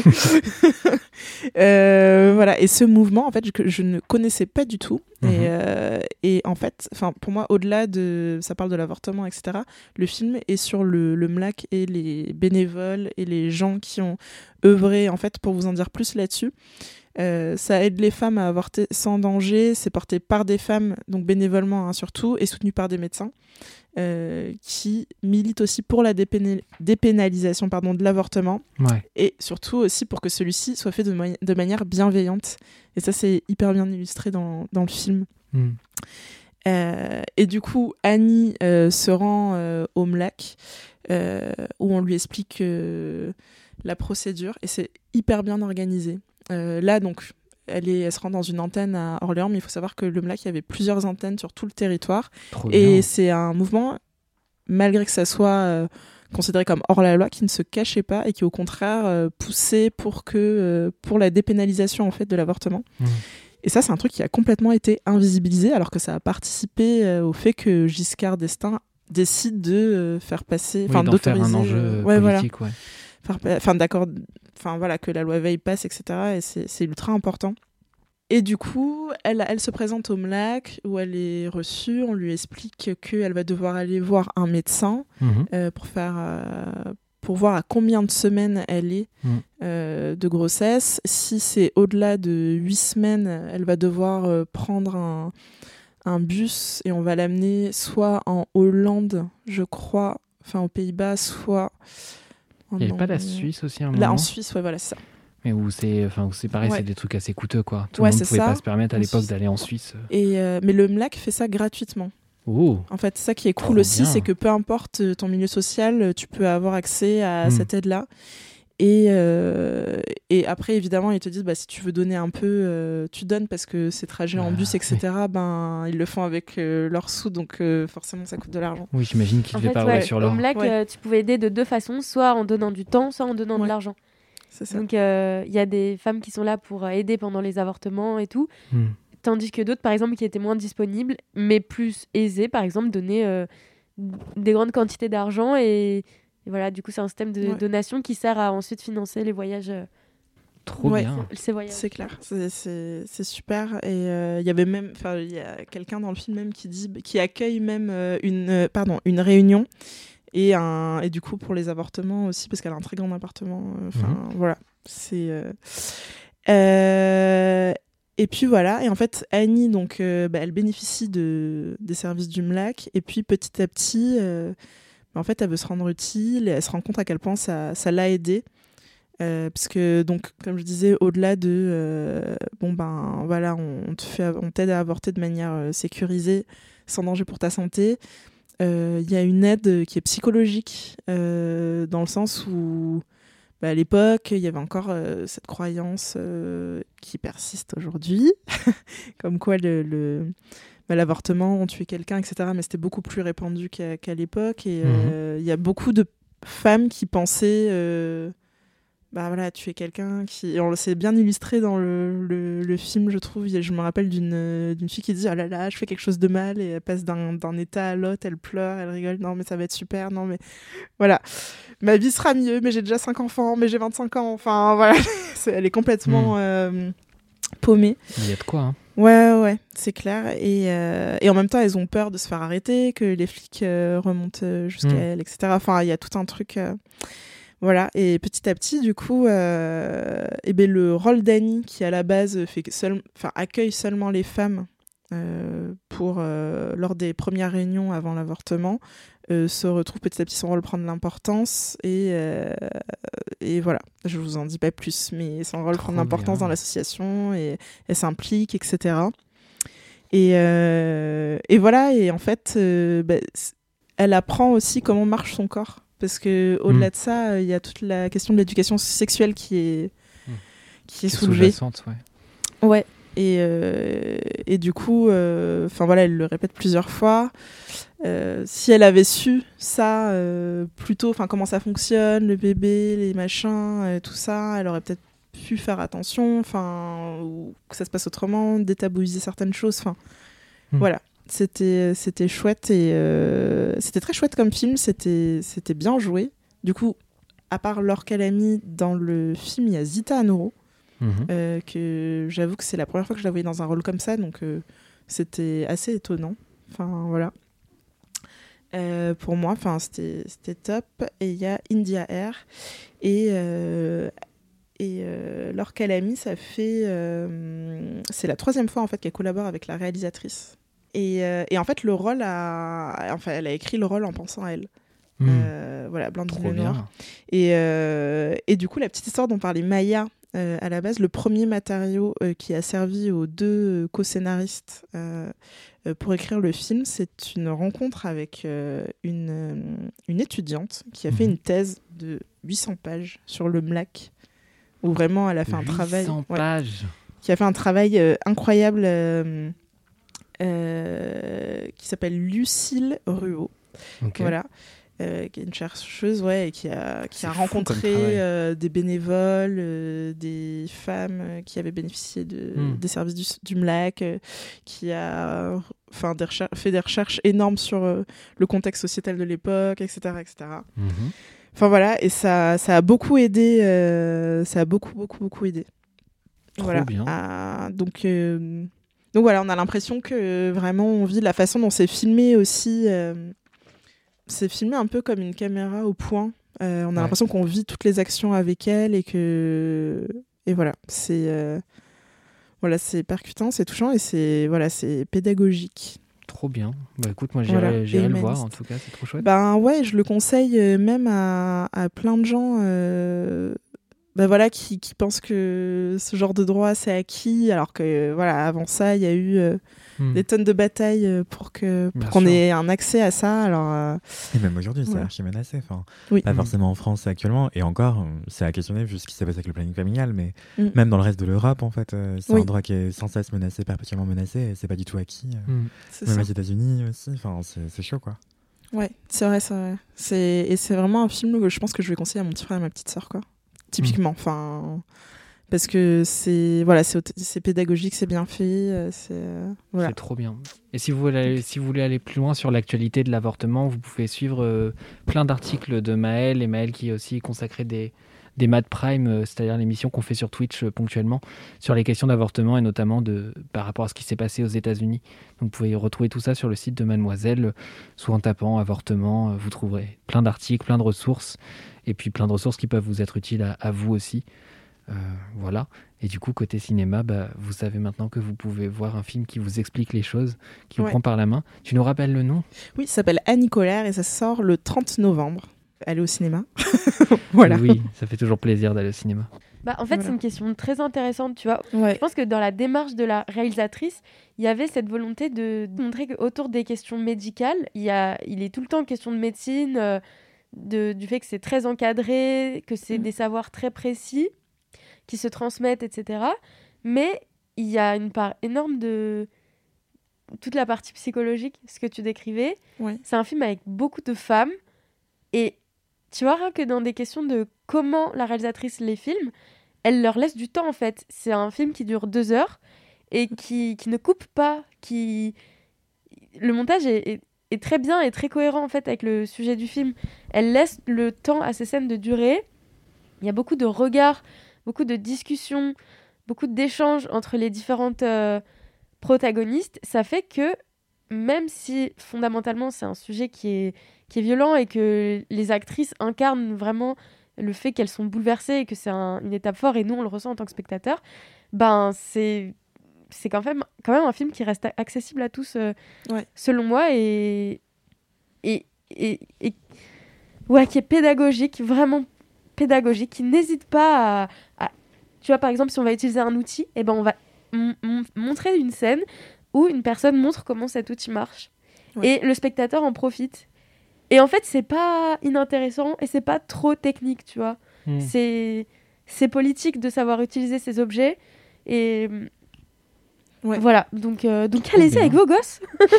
Speaker 4: euh, voilà. Et ce mouvement, en fait, je, je ne connaissais pas du tout. Mm-hmm. Et, euh, et en fait, enfin, pour moi, au-delà de, ça parle de l'avortement, et cetera. Le film est sur le, le M L A C et les bénévoles et les gens qui ont œuvré, en fait, pour vous en dire plus là-dessus. Euh, ça aide les femmes à avorter sans danger. C'est porté par des femmes, donc bénévolement hein, surtout, et soutenu par des médecins euh, qui militent aussi pour la dépénal- dépénalisation pardon, de l'avortement
Speaker 5: ouais.
Speaker 4: et surtout aussi pour que celui-ci soit fait de, mo- de manière bienveillante. Et ça, c'est hyper bien illustré dans, dans le film.
Speaker 5: Mm.
Speaker 4: Euh, et du coup, Annie euh, se rend euh, au M L A C euh, où on lui explique euh, la procédure et c'est hyper bien organisé. Euh, là, donc, elle, est, elle se rend dans une antenne à Orléans, mais il faut savoir que le M L A C, il y avait plusieurs antennes sur tout le territoire.
Speaker 5: Trop
Speaker 4: et
Speaker 5: bien.
Speaker 4: C'est un mouvement, malgré que ça soit euh, considéré comme hors la loi, qui ne se cachait pas et qui, au contraire, euh, poussait pour, que, euh, pour la dépénalisation en fait, de l'avortement. Mmh. Et ça, c'est un truc qui a complètement été invisibilisé, alors que ça a participé euh, au fait que Giscard d'Estaing décide de euh, faire passer, enfin
Speaker 5: oui,
Speaker 4: d'autoriser
Speaker 5: faire un enjeu
Speaker 4: euh,
Speaker 5: ouais,
Speaker 4: voilà.
Speaker 5: politique, ouais.
Speaker 4: Enfin, d'accord, enfin voilà, que la loi Veil passe, et cetera. Et c'est, c'est ultra important. Et du coup, elle, elle se présente au M L A C où elle est reçue. On lui explique qu'elle va devoir aller voir un médecin mmh. euh, pour faire, euh, pour voir à combien de semaines elle est mmh. euh, de grossesse. Si c'est au-delà de huit semaines, elle va devoir euh, prendre un, un bus et on va l'amener soit en Hollande, je crois, enfin aux Pays-Bas, soit
Speaker 5: il n'y avait pas la Suisse aussi un moment.
Speaker 4: Là, en Suisse, ouais, voilà, c'est ça.
Speaker 5: Mais où c'est, enfin, où c'est pareil, ouais. c'est des trucs assez coûteux, quoi. Tout
Speaker 4: ouais,
Speaker 5: le monde ne pouvait
Speaker 4: ça.
Speaker 5: pas se permettre à
Speaker 4: en
Speaker 5: l'époque
Speaker 4: Suisse.
Speaker 5: d'aller en Suisse.
Speaker 4: Et euh, mais le M L A C fait ça gratuitement.
Speaker 5: Oh.
Speaker 4: En fait, ça qui est cool
Speaker 5: Trop
Speaker 4: aussi,
Speaker 5: bien.
Speaker 4: c'est que peu importe ton milieu social, tu peux avoir accès à mmh. cette aide-là. Et, euh, et après, évidemment, ils te disent, bah, si tu veux donner un peu, euh, tu donnes parce que ces trajets en bus, et cetera, oui. ben, ils le font avec euh, leurs sous, donc euh, forcément, ça coûte de l'argent.
Speaker 5: Oui, j'imagine qu'ils ne devaient pas
Speaker 7: ouais,
Speaker 5: rouler sur l'or.
Speaker 7: Au M L A C,
Speaker 4: ouais.
Speaker 7: euh, tu pouvais aider de deux façons, soit en donnant du temps, soit en donnant
Speaker 4: ouais.
Speaker 7: de l'argent.
Speaker 4: C'est ça.
Speaker 7: Donc, il euh, y a des femmes qui sont là pour aider pendant les avortements et tout, mm. tandis que d'autres, par exemple, qui étaient moins disponibles, mais plus aisées, par exemple, donnaient euh, des grandes quantités d'argent et... Et voilà, du coup, c'est un système de ouais. donation qui sert à ensuite financer les voyages. Euh...
Speaker 5: Trop ouais. bien.
Speaker 7: Ces voyages.
Speaker 4: C'est clair, c'est, c'est, c'est super. Et il euh, y avait même, enfin, il y a quelqu'un dans le film même qui dit, qui accueille même euh, une, euh, pardon, une réunion et un, et du coup pour les avortements aussi parce qu'elle a un très grand appartement. Enfin, mmh. voilà, c'est. Euh... Euh... Et puis voilà, et en fait Annie, donc, euh, bah, elle bénéficie de des services du M L A C et puis petit à petit. Euh... En fait, elle veut se rendre utile et elle se rend compte à quel point ça, ça l'a aidée. Euh, parce que, donc, comme je disais, au-delà de euh, bon, ben voilà, on, on, te fait, on t'aide à avorter de manière euh, sécurisée, sans danger pour ta santé, il euh, y a une aide qui est psychologique, euh, dans le sens où, bah, à l'époque, il y avait encore euh, cette croyance euh, qui persiste aujourd'hui, comme quoi le. le Bah, l'avortement, on tuait quelqu'un, et cetera. Mais c'était beaucoup plus répandu qu'à, qu'à l'époque. Et il mmh. euh, y a beaucoup de femmes qui pensaient euh, bah, voilà, tuer quelqu'un. Qui... Et on, c'est bien illustré dans le, le, le film, je trouve. Je me rappelle d'une, d'une fille qui dit « Oh là là, je fais quelque chose de mal » et elle passe d'un, d'un état à l'autre, elle pleure, elle rigole. « Non, mais ça va être super. Non, mais voilà. Ma vie sera mieux, mais j'ai déjà cinq enfants, mais j'ai vingt-cinq ans. » Enfin, voilà. c'est, elle est complètement mmh. euh, paumée.
Speaker 5: Il y a de quoi, hein.
Speaker 4: Ouais, ouais, c'est clair. Et, euh, et en même temps, elles ont peur de se faire arrêter, que les flics euh, remontent jusqu'à
Speaker 5: Mm.
Speaker 4: elles, et cetera. Enfin, il y a tout un truc. euh, Voilà. Et petit à petit, du coup, euh, eh ben, le rôle d'Annie, qui à la base fait que seul, enfin, accueille seulement les femmes euh, pour, euh, lors des premières réunions avant l'avortement, euh, se retrouve petit à petit son rôle prendre l'importance. Et, euh, et voilà, je vous en dis pas plus, mais son rôle
Speaker 5: Trop
Speaker 4: prend l'importance
Speaker 5: bien.
Speaker 4: dans l'association et elle s'implique, et cetera. Et, euh, et voilà, et en fait, euh, bah, c- elle apprend aussi comment marche son corps. Parce que au-delà
Speaker 5: Mm.
Speaker 4: de ça, il y a toute la question de l'éducation sexuelle qui est,
Speaker 5: Mm.
Speaker 4: qui est
Speaker 5: C'est
Speaker 4: soulevée.
Speaker 5: sous-jacente, ouais.
Speaker 4: Ouais. Et, euh, et du coup, euh, enfin voilà, elle le répète plusieurs fois. Euh, si elle avait su ça euh, plus tôt, enfin comment ça fonctionne, le bébé, les machins, euh, tout ça, elle aurait peut-être pu faire attention, enfin ou que ça se passe autrement, détabouiser certaines choses. Enfin
Speaker 5: Mm.
Speaker 4: voilà, c'était c'était chouette et euh, c'était très chouette comme film. C'était c'était bien joué. Du coup, à part Laure Calamy dans le film, il y a Zita Anoro.
Speaker 5: Mhm.
Speaker 4: Euh, que j'avoue que c'est la première fois que je la voyais dans un rôle comme ça, donc euh, c'était assez étonnant. Enfin voilà. Euh, pour moi, enfin c'était c'était top. Et il y a India Air et euh, et euh, Laure Calamy, ça fait euh, c'est la troisième fois en fait qu'elle collabore avec la réalisatrice. Et, euh, et en fait le rôle a enfin elle a écrit le rôle en pensant à elle.
Speaker 5: Mm.
Speaker 4: Euh, voilà, Blandine
Speaker 5: Trop
Speaker 4: Lenoir.
Speaker 5: bien.
Speaker 4: Et, euh, et du coup, la petite histoire dont parlait Maya, euh, à la base, le premier matériau euh, qui a servi aux deux co-scénaristes euh, euh, pour écrire le film, c'est une rencontre avec euh, une, euh, une étudiante qui a fait
Speaker 5: Mhm.
Speaker 4: une thèse de huit cents pages sur le M L A C, où vraiment elle a fait un travail...
Speaker 5: huit cents
Speaker 4: ouais,
Speaker 5: pages.
Speaker 4: qui a fait un travail euh, incroyable euh, euh, qui s'appelle Lucille Ruot.
Speaker 5: Ok.
Speaker 4: Voilà. Euh, qui est une chercheuse ouais, et qui a, qui
Speaker 5: C'est
Speaker 4: a
Speaker 5: fou comme
Speaker 4: rencontré
Speaker 5: travail.
Speaker 4: euh, des bénévoles, euh, des femmes euh, qui avaient bénéficié de,
Speaker 5: Mm.
Speaker 4: des services du, du M L A C, euh, qui a enfin, des recher- fait des recherches énormes sur euh, le contexte sociétal de l'époque, et cetera et cetera.
Speaker 5: Mhm.
Speaker 4: Enfin voilà, et ça, ça a beaucoup aidé, euh, ça a beaucoup, beaucoup, beaucoup aidé.
Speaker 5: Trop
Speaker 4: Voilà.
Speaker 5: bien.
Speaker 4: Ah, donc, euh, donc voilà, on a l'impression que vraiment on vit la façon dont c'est filmé aussi. euh, c'est filmé un peu comme une caméra au point. Euh, on a
Speaker 5: Ouais.
Speaker 4: l'impression qu'on vit toutes les actions avec elle et que et voilà, c'est euh, voilà, c'est percutant, c'est touchant et c'est voilà, c'est pédagogique.
Speaker 5: Trop bien. Bah écoute, moi j'irai
Speaker 4: Voilà.
Speaker 5: j'irai
Speaker 4: Et
Speaker 5: le voir
Speaker 4: humaniste.
Speaker 5: en tout cas, c'est trop chouette.
Speaker 4: Ben ouais, je le conseille euh, même à, à plein de gens euh, ben voilà, qui, qui pensent que ce genre de droit c'est acquis, alors que euh, voilà, avant ça, il y a eu euh,
Speaker 5: Mm.
Speaker 4: des tonnes de batailles euh, pour que pour
Speaker 5: Bien
Speaker 4: qu'on
Speaker 5: sûr.
Speaker 4: ait un accès à ça. Alors euh,
Speaker 6: Et même aujourd'hui, c'est
Speaker 4: Voilà.
Speaker 6: archi menacé. Enfin,
Speaker 4: oui.
Speaker 6: pas
Speaker 5: Mm.
Speaker 6: forcément en France actuellement. Et encore, euh, c'est à questionner vu ce qui s'est passé avec le planning familial. Mais
Speaker 4: Mm.
Speaker 6: même dans le reste de l'Europe, en fait, euh, c'est
Speaker 4: Oui.
Speaker 6: un droit qui est sans cesse menacé, perpétuellement menacé. Et c'est pas du tout acquis. euh,
Speaker 5: Mm.
Speaker 4: C'est
Speaker 6: Même
Speaker 4: ça.
Speaker 6: aux États-Unis aussi. Enfin, c'est c'est chaud, quoi.
Speaker 4: Ouais, c'est vrai, c'est vrai. C'est... Et c'est vraiment un film que je pense que je vais conseiller à mon petit frère et à ma petite sœur, quoi. Typiquement, enfin... Parce que c'est, voilà, c'est, aut- c'est pédagogique, c'est bien fait, euh, c'est... euh, voilà.
Speaker 5: C'est trop bien. Et si vous, voulez aller, si vous voulez aller plus loin sur l'actualité de l'avortement, vous pouvez suivre euh, plein d'articles de Maëlle, et Maëlle qui est aussi consacré des, des Mad Prime, euh, c'est-à-dire l'émission qu'on fait sur Twitch euh, ponctuellement, sur les questions d'avortement et notamment de, par rapport à ce qui s'est passé aux États-Unis. Donc vous pouvez retrouver tout ça sur le site de Mademoiselle, euh, soit en tapant avortement, euh, vous trouverez plein d'articles, plein de ressources, et puis plein de ressources qui peuvent vous être utiles à, à vous aussi. Euh, voilà. Et du coup, côté cinéma, bah, vous savez maintenant que vous pouvez voir un film qui vous explique les choses, qui vous
Speaker 4: Ouais.
Speaker 5: prend par la main. Tu nous rappelles le nom?
Speaker 4: Oui, ça s'appelle Annie Colère et ça sort le trente novembre. Allez au cinéma. Voilà.
Speaker 5: Oui, ça fait toujours plaisir d'aller au cinéma.
Speaker 7: Bah, en fait,
Speaker 4: Voilà.
Speaker 7: c'est une question très intéressante, tu vois.
Speaker 4: Ouais.
Speaker 7: Je pense que dans la démarche de la réalisatrice, il y avait cette volonté de de montrer qu'autour des questions médicales, il, y a, il est tout le temps question de médecine, euh, de, du fait que c'est très encadré, que c'est
Speaker 4: Mm.
Speaker 7: des savoirs très précis qui se transmettent, et cetera. Mais il y a une part énorme de toute la partie psychologique, ce que tu décrivais.
Speaker 4: Ouais.
Speaker 7: C'est un film avec beaucoup de femmes. Et tu vois, rien que dans des questions de comment la réalisatrice les filme, elle leur laisse du temps, en fait. C'est un film qui dure deux heures et qui, qui ne coupe pas. Qui... Le montage est, est, est très bien et très cohérent, en fait, avec le sujet du film. Elle laisse le temps à ces scènes de durer. Il y a beaucoup de regards, beaucoup de discussions, beaucoup d'échanges entre les différentes euh, protagonistes, ça fait que même si fondamentalement c'est un sujet qui est, qui est violent et que les actrices incarnent vraiment le fait qu'elles sont bouleversées et que c'est un, une étape forte et nous on le ressent en tant que spectateur, ben c'est, c'est quand, même, quand même un film qui reste accessible à tous euh,
Speaker 4: ouais.
Speaker 7: selon moi et, et, et, et ouais, qui est pédagogique, vraiment pédagogique, qui n'hésite pas à, à... Tu vois, par exemple, si on va utiliser un outil, eh ben, on va m- m- montrer une scène où une personne montre comment cet outil marche. Ouais. Et le spectateur en profite. Et en fait, c'est pas inintéressant et c'est pas trop technique, tu vois. Mmh. C'est... c'est politique de savoir utiliser ces objets. Et ouais. voilà, donc, euh, donc allez-y bien. Avec vos gosses.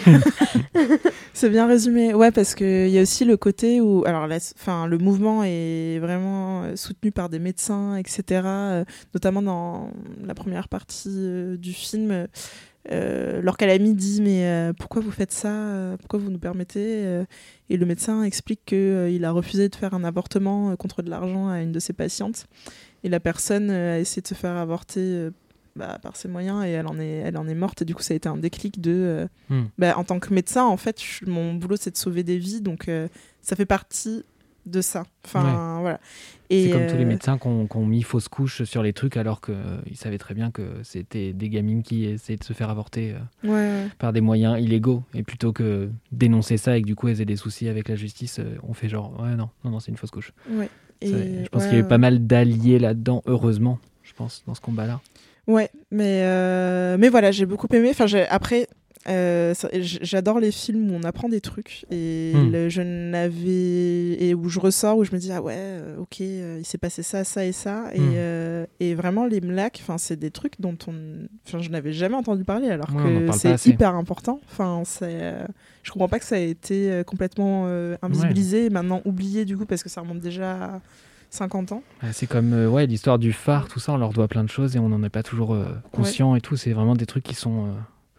Speaker 4: C'est bien résumé. Ouais, parce qu'il y a aussi le côté où alors, la, le mouvement est vraiment soutenu par des médecins, et cetera. Euh, notamment dans la première partie euh, du film. Euh, Laure Calamy dit mais euh, pourquoi vous faites ça, pourquoi vous nous permettez euh, et le médecin explique qu'il euh, a refusé de faire un avortement euh, contre de l'argent à une de ses patientes et la personne euh, a essayé de se faire avorter euh, bah, par ses moyens et elle en est, elle en est morte et du coup ça a été un déclic de euh, mm. bah, en tant que médecin en fait je, mon boulot c'est de sauver des vies donc euh, ça fait partie de ça. Enfin, ouais. voilà.
Speaker 5: Et c'est comme euh... tous les médecins qui ont, qui ont mis fausse couche sur les trucs alors qu'ils euh, savaient très bien que c'était des gamines qui essayaient de se faire avorter euh,
Speaker 4: ouais, ouais.
Speaker 5: par des moyens illégaux. Et plutôt que dénoncer ça et que du coup elles aient des soucis avec la justice, euh, on fait genre ouais non, non, non c'est une fausse couche.
Speaker 4: Ouais. Et
Speaker 5: ça, je pense
Speaker 4: ouais,
Speaker 5: qu'il y a eu
Speaker 4: ouais.
Speaker 5: pas mal d'alliés là-dedans, heureusement, je pense, dans ce combat-là.
Speaker 4: Ouais, mais, euh, mais voilà, j'ai beaucoup aimé. Enfin, j'ai, après... Euh, ça, j'adore les films où on apprend des trucs et mmh. le, je n'avais et où je ressors où je me dis ah ouais euh, ok euh, il s'est passé ça ça et ça et, mmh. euh, et vraiment les mlacs enfin c'est des trucs dont on enfin je n'avais jamais entendu parler alors ouais, que c'est hyper important enfin c'est euh, je comprends pas que ça ait été euh, complètement euh, invisibilisé ouais. et maintenant oublié du coup parce que ça remonte déjà à cinquante ans.
Speaker 5: C'est comme euh, ouais l'histoire du phare tout ça on leur doit plein de choses et on n'en est pas toujours euh, conscient ouais. et tout c'est vraiment des trucs qui sont euh...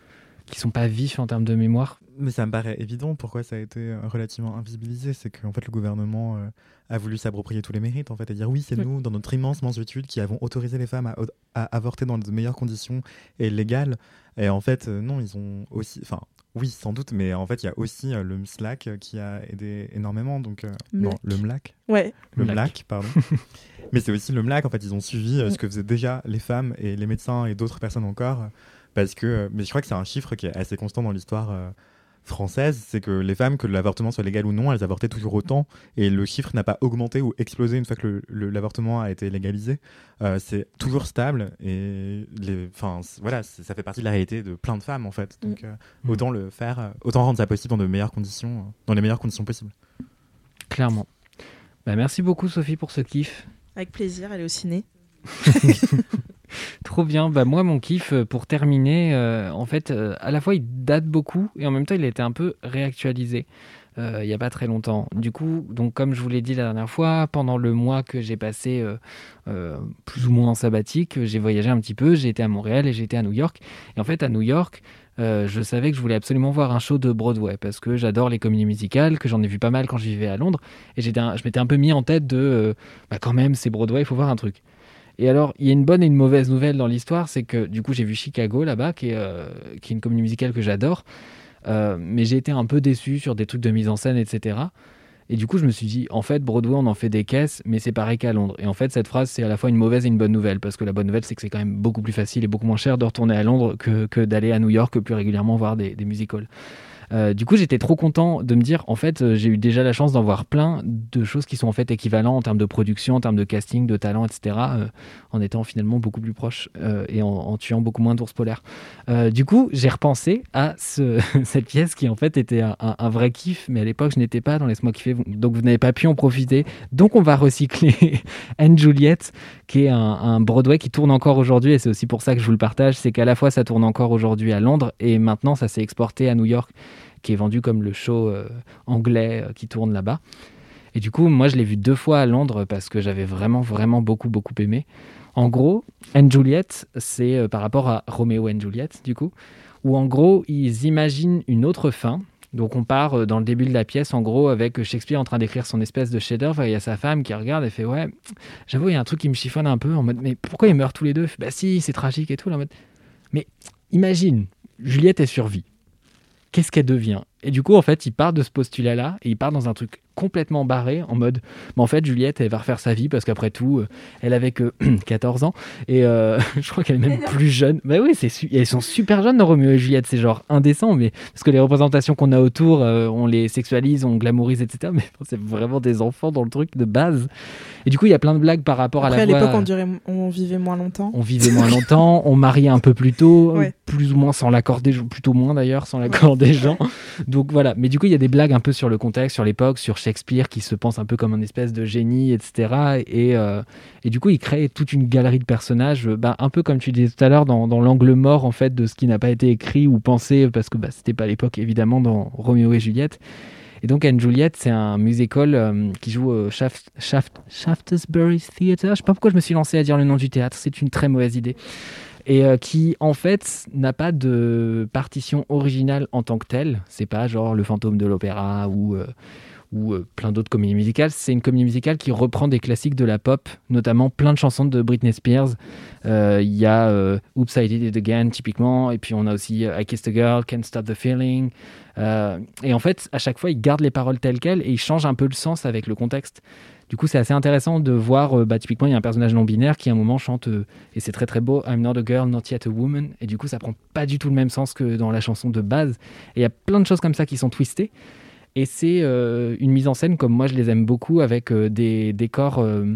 Speaker 5: qui sont pas vifs en termes de mémoire.
Speaker 6: Mais ça me paraît évident pourquoi ça a été relativement invisibilisé, c'est qu'en fait le gouvernement euh, a voulu s'approprier tous les mérites en fait et dire oui c'est oui. nous dans notre immense mansuétude qui avons autorisé les femmes à, à avorter dans de meilleures conditions et légales et en fait euh, non ils ont aussi enfin oui sans doute mais en fait il y a aussi euh, le M S L A C qui a aidé énormément donc euh, non, le M L A C
Speaker 4: ouais
Speaker 6: le M L A C pardon mais c'est aussi le M L A C en fait ils ont suivi euh, ce que faisaient déjà les femmes et les médecins et d'autres personnes encore euh, parce que mais je crois que c'est un chiffre qui est assez constant dans l'histoire euh, française, c'est que les femmes, que l'avortement soit légal ou non, elles avortaient toujours autant et le chiffre n'a pas augmenté ou explosé une fois que le, le, l'avortement a été légalisé. Euh, c'est toujours stable et les, voilà, ça fait partie de la réalité de plein de femmes en fait. Donc euh, mmh. autant le faire, autant rendre ça possible dans de meilleures conditions, dans les meilleures conditions possibles.
Speaker 5: Clairement. Bah, merci beaucoup Sophie pour ce kiff.
Speaker 4: Avec plaisir, aller au ciné.
Speaker 5: Trop bien. Bah, moi, mon kiff, pour terminer, euh, en fait, euh, à la fois, il date beaucoup et en même temps, il a été un peu réactualisé euh, il n'y a pas très longtemps. Du coup, donc, comme je vous l'ai dit la dernière fois, pendant le mois que j'ai passé euh, euh, plus ou moins en sabbatique, j'ai voyagé un petit peu. J'ai été à Montréal et j'ai été à New York. Et en fait, à New York, euh, je savais que je voulais absolument voir un show de Broadway parce que j'adore les comédies musicales, que j'en ai vu pas mal quand je vivais à Londres. Et j'étais un, je m'étais un peu mis en tête de, euh, bah, quand même, c'est Broadway, il faut voir un truc. Et alors, il y a une bonne et une mauvaise nouvelle dans l'histoire, c'est que du coup, j'ai vu Chicago là-bas, qui est, euh, qui est une comédie musicale que j'adore, euh, mais j'ai été un peu déçu sur des trucs de mise en scène, et cetera. Et du coup, je me suis dit, en fait, Broadway, on en fait des caisses, mais c'est pareil qu'à Londres. Et en fait, cette phrase, c'est à la fois une mauvaise et une bonne nouvelle, parce que la bonne nouvelle, c'est que c'est quand même beaucoup plus facile et beaucoup moins cher de retourner à Londres que, que d'aller à New York plus régulièrement voir des, des musicals. Euh, du coup, j'étais trop content de me dire, en fait, euh, j'ai eu déjà la chance d'en voir plein de choses qui sont en fait équivalentes en termes de production, en termes de casting, de talent, et cetera, euh, en étant finalement beaucoup plus proche euh, et en, en tuant beaucoup moins d'ours polaires. Euh, du coup, j'ai repensé à ce, cette pièce qui en fait était un, un, un vrai kiff, mais à l'époque, je n'étais pas dans Laisse-moi kiffer, donc vous n'avez pas pu en profiter. Donc, on va recycler Anne Juliet, qui est un, un Broadway qui tourne encore aujourd'hui, et c'est aussi pour ça que je vous le partage, c'est qu'à la fois, ça tourne encore aujourd'hui à Londres, et maintenant, ça s'est exporté à New York, qui est vendu comme le show euh, anglais euh, qui tourne là-bas. Et du coup, moi, je l'ai vu deux fois à Londres parce que j'avais vraiment, vraiment beaucoup, beaucoup aimé. En gros, Anne Juliet, c'est euh, par rapport à Roméo and Juliet, du coup, où en gros, ils imaginent une autre fin. Donc, on part euh, dans le début de la pièce, en gros, avec Shakespeare en train d'écrire son espèce de chef-d'œuvre. Il y a sa femme qui regarde et fait « Ouais, j'avoue, il y a un truc qui me chiffonne un peu. » En mode « Mais pourquoi ils meurent tous les deux ?» Bah si, c'est tragique et tout. Là, en mode « Mais imagine !» Juliette, elle survit. Qu'est-ce qu'elle devient ? Et du coup, en fait, il part de ce postulat-là et il part dans un truc complètement barré en mode mais en fait Juliette elle va refaire sa vie parce qu'après tout euh, elle avait que quatorze ans et euh, je crois qu'elle est même plus jeune. Bah oui, c'est su- elles sont super jeunes dans Roméo et Juliette, c'est genre indécent, mais parce que les représentations qu'on a autour euh, on les sexualise, on glamourise, etc., mais c'est vraiment des enfants dans le truc de base. Et du coup il y a plein de blagues par rapport
Speaker 4: Après,
Speaker 5: à la
Speaker 4: à
Speaker 5: voix.
Speaker 4: l'époque, on, dirait, on vivait moins longtemps.
Speaker 5: On vivait moins longtemps, on mariait un peu plus tôt,
Speaker 4: Ouais.
Speaker 5: plus ou moins sans l'accord des gens, plutôt moins d'ailleurs, sans l'accord des gens. Donc voilà, mais du coup il y a des blagues un peu sur le contexte, sur l'époque, sur Shakespeare qui se pense un peu comme un espèce de génie, et cetera. Et, euh, et du coup il crée toute une galerie de personnages, bah, un peu comme tu disais tout à l'heure, dans, dans l'angle mort en fait de ce qui n'a pas été écrit ou pensé, parce que bah, c'était pas l'époque évidemment dans Roméo et Juliette. Et donc Anne Juliet, c'est un musical euh, qui joue au Shaft, Shaft, Shaftesbury Theatre. Je sais pas pourquoi je me suis lancé à dire le nom du théâtre, c'est une très mauvaise idée. Et euh, qui en fait n'a pas de partition originale en tant que telle. C'est pas genre Le Fantôme de l'Opéra ou, euh, ou euh, plein d'autres comédies musicales. C'est une comédie musicale qui reprend des classiques de la pop, notamment plein de chansons de Britney Spears. Il euh, y a euh, Oops, I Did It Again typiquement, et puis on a aussi euh, I Kissed a Girl, Can't Stop the Feeling. Euh, et en fait, à chaque fois, il garde les paroles telles quelles et il change un peu le sens avec le contexte. Du coup, c'est assez intéressant de voir, euh, bah, typiquement, il y a un personnage non-binaire qui, à un moment, chante, euh, et c'est très très beau, I'm not a girl, not yet a woman. Et du coup, ça prend pas du tout le même sens que dans la chanson de base. Et il y a plein de choses comme ça qui sont twistées. Et c'est euh, une mise en scène, comme moi, je les aime beaucoup, avec euh, des décors euh,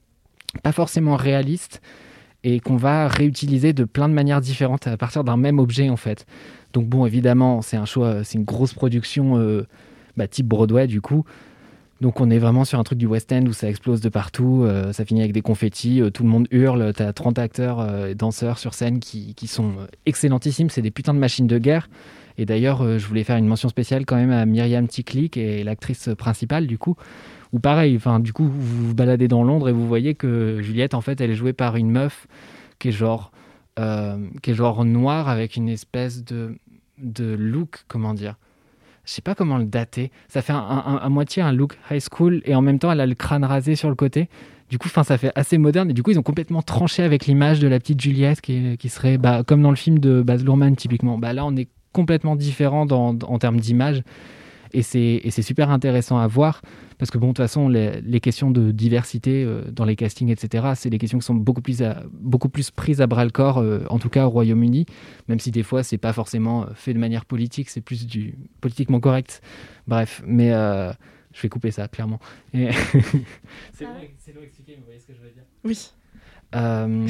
Speaker 5: pas forcément réalistes et qu'on va réutiliser de plein de manières différentes à partir d'un même objet, en fait. Donc bon, évidemment, c'est un choix, c'est une grosse production euh, bah, type Broadway, du coup. Donc on est vraiment sur un truc du West End où ça explose de partout, euh, ça finit avec des confettis, euh, tout le monde hurle, t'as trente acteurs et euh, danseurs sur scène qui, qui sont excellentissimes, c'est des putains de machines de guerre. Et d'ailleurs, euh, je voulais faire une mention spéciale quand même à Myriam Tikli, qui est l'actrice principale, du coup. Ou pareil, enfin, du coup, vous vous baladez dans Londres et vous voyez que Juliette, en fait, elle est jouée par une meuf qui est genre, euh, qui est genre noire avec une espèce de, de look, comment dire, je sais pas comment le dater. Ça fait un, un, à moitié un look high school et en même temps, elle a le crâne rasé sur le côté. Du coup, ça fait assez moderne. Et du coup, ils ont complètement tranché avec l'image de la petite Juliette qui, qui serait bah, comme dans le film de Baz Luhrmann, typiquement. Bah, là, on est complètement différent dans, en termes d'image. Et c'est, et c'est super intéressant à voir. Parce que bon, de toute façon, les, les questions de diversité euh, dans les castings, et cetera, c'est des questions qui sont beaucoup plus, à, beaucoup plus prises à bras-le-corps, euh, en tout cas au Royaume-Uni, même si des fois, c'est pas forcément fait de manière politique, c'est plus du politiquement correct. Bref, mais euh, je vais couper ça, clairement. Et c'est long, c'est long expliqué, mais vous voyez ce que je veux dire ?
Speaker 4: Oui.
Speaker 5: Euh...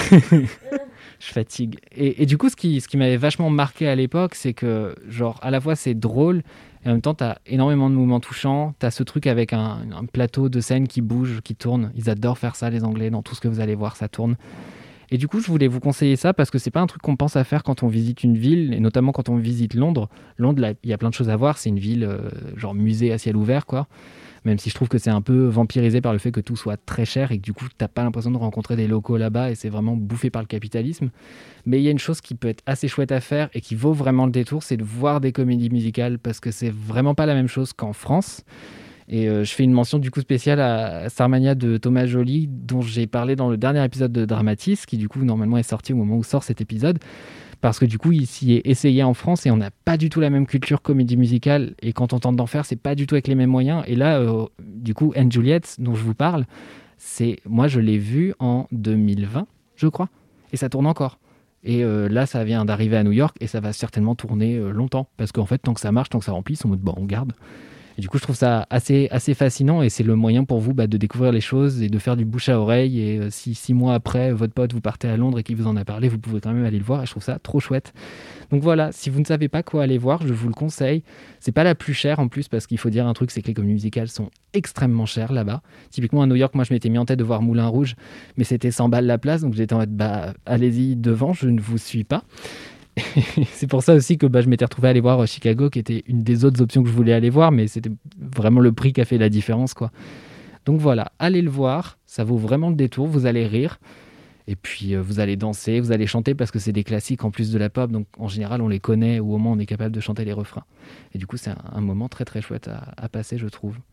Speaker 5: je fatigue. Et, et du coup, ce qui, ce qui m'avait vachement marqué à l'époque, c'est que, genre, à la fois, c'est drôle, et en même temps, tu as énormément de mouvements touchants. Tu as ce truc avec un, un plateau de scène qui bouge, qui tourne. Ils adorent faire ça, les Anglais. Dans tout ce que vous allez voir, ça tourne. Et du coup, je voulais vous conseiller ça parce que c'est pas un truc qu'on pense à faire quand on visite une ville, et notamment quand on visite Londres. Londres, il y a plein de choses à voir. C'est une ville, euh, genre musée à ciel ouvert, quoi. Même si je trouve que c'est un peu vampirisé par le fait que tout soit très cher et que du coup, t'as pas l'impression de rencontrer des locaux là-bas et c'est vraiment bouffé par le capitalisme. Mais il y a une chose qui peut être assez chouette à faire et qui vaut vraiment le détour, c'est de voir des comédies musicales parce que c'est vraiment pas la même chose qu'en France. Et euh, je fais une mention du coup spéciale à Starmania de Thomas Joly, dont j'ai parlé dans le dernier épisode de Dramatis, qui du coup normalement est sorti au moment où sort cet épisode. Parce que du coup, il s'y est essayé en France et on n'a pas du tout la même culture comédie musicale. Et quand on tente d'en faire, c'est pas du tout avec les mêmes moyens. Et là, euh, du coup, Anne Juliet, dont je vous parle, c'est moi, je l'ai vu en deux mille vingt, je crois. Et ça tourne encore. Et euh, là, ça vient d'arriver à New York et ça va certainement tourner euh, longtemps. Parce qu'en fait, tant que ça marche, tant que ça remplit, ils sont en mode, bon, on garde. Et du coup, je trouve ça assez, assez fascinant et c'est le moyen pour vous bah, de découvrir les choses et de faire du bouche à oreille. Et euh, si six mois après, votre pote, vous partez à Londres et qu'il vous en a parlé, vous pouvez quand même aller le voir et je trouve ça trop chouette. Donc voilà, si vous ne savez pas quoi aller voir, je vous le conseille. C'est pas la plus chère en plus parce qu'il faut dire un truc, c'est que les comédies musicales sont extrêmement chères là-bas. Typiquement à New York, moi je m'étais mis en tête de voir Moulin Rouge, mais c'était cent balles la place, donc j'étais en mode bah allez-y devant, je ne vous suis pas. C'est pour ça aussi que bah, je m'étais retrouvé à aller voir Chicago, qui était une des autres options que je voulais aller voir, mais c'était vraiment le prix qui a fait la différence, quoi. Donc voilà, allez le voir, ça vaut vraiment le détour, vous allez rire, et puis euh, vous allez danser, vous allez chanter, parce que c'est des classiques en plus de la pop, donc en général on les connaît, ou au moins on est capable de chanter les refrains. Et du coup c'est un, un moment très très chouette à, à passer, je trouve.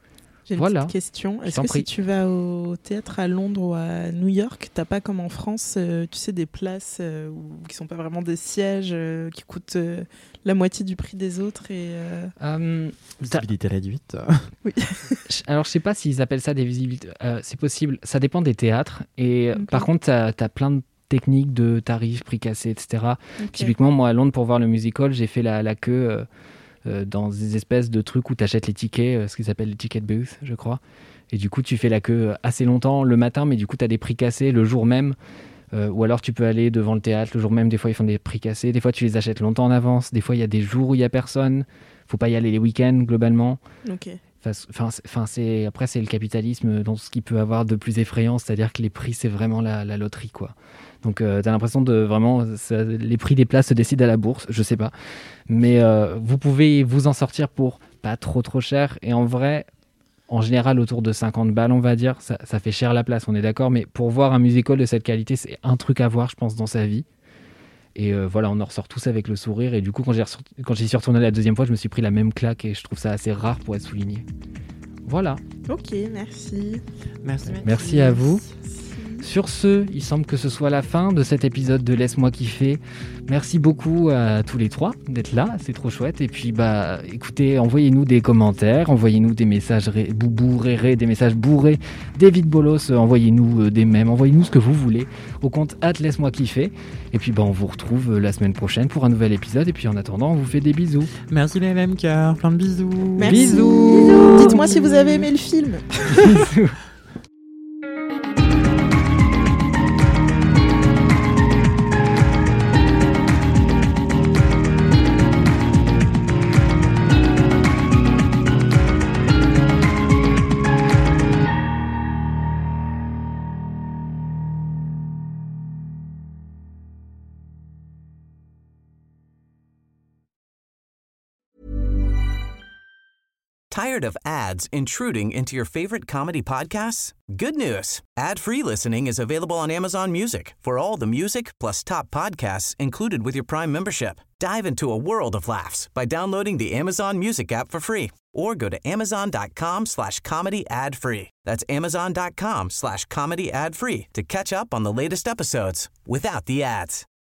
Speaker 4: J'ai une
Speaker 5: Voilà.
Speaker 4: petite question.
Speaker 5: Je
Speaker 4: Est-ce
Speaker 5: t'en
Speaker 4: que
Speaker 5: prie.
Speaker 4: si tu vas au théâtre à Londres ou à New York, t'as pas comme en France, euh, tu sais, des places euh, où- qui sont pas vraiment des sièges, euh, qui coûtent euh, la moitié du prix des autres et euh,
Speaker 5: Euh, t'as-
Speaker 6: Visibilité réduite.
Speaker 5: Je- Alors, je sais pas s'ils appellent ça des visibilités. Euh, c'est possible. Ça dépend des théâtres. Et euh,
Speaker 4: Ok.
Speaker 5: par contre, tu as plein de techniques de tarifs, prix cassés, et cetera.
Speaker 4: ok.
Speaker 5: Typiquement, moi, à Londres, pour voir le musical, j'ai fait la, la queue euh, euh, dans des espèces de trucs où tu achètes les tickets, euh, ce qu'ils appellent les ticket booths, je crois. Et du coup, tu fais la queue assez longtemps le matin, mais du coup, tu as des prix cassés le jour même. Euh, ou alors, tu peux aller devant le théâtre le jour même. Des fois, ils font des prix cassés. Des fois, tu les achètes longtemps en avance. Des fois, il y a des jours où il y a personne. Faut pas y aller les week-ends, globalement.
Speaker 4: Ok.
Speaker 5: Enfin, c'est- enfin, c'est après c'est le capitalisme dans ce qu'il peut avoir de plus effrayant, c'est-à-dire que les prix c'est vraiment la, la loterie quoi. Donc euh, t'as l'impression de vraiment ça- les prix des places se décident à la bourse, je sais pas, mais euh, vous pouvez vous en sortir pour pas trop trop cher et en vrai, en général autour de cinquante balles on va dire, ça, ça fait cher la place, on est d'accord, mais pour voir un musical de cette qualité c'est un truc à voir je pense dans sa vie. Et euh, voilà, on en ressort tous avec le sourire. Et du coup, quand j'ai ressorti- quand j'y suis retourné la deuxième fois, je me suis pris la même claque et je trouve ça assez rare pour être souligné. Voilà,
Speaker 4: Ok, merci.
Speaker 6: Merci.
Speaker 5: merci à vous. Sur ce, il semble que ce soit la fin de cet épisode de Laisse-moi kiffer. Merci beaucoup à tous les trois d'être là, c'est trop chouette. Et puis, bah, écoutez, envoyez-nous des commentaires, envoyez-nous des messages ré- boubou, réré, des messages bourrés, des vides bolos, euh, envoyez-nous euh, des mèmes, envoyez-nous ce que vous voulez au compte at Laisse-moi kiffer. Et puis, bah, on vous retrouve euh, la semaine prochaine pour un nouvel épisode. Et puis, en attendant, on vous fait des bisous.
Speaker 6: Merci les L M K, plein de bisous.
Speaker 4: Merci.
Speaker 5: Bisous.
Speaker 4: Dites-moi si vous avez aimé le film.
Speaker 5: Bisous.
Speaker 9: Tired of ads intruding into your favorite comedy podcasts? Good news. Ad-free listening is available on Amazon Music for all the music plus top podcasts included with your Prime membership. Dive into a world of laughs by downloading the Amazon Music app for free or go to amazon.com slash comedy ad free. That's amazon.com slash comedy ad free to catch up on the latest episodes without the ads.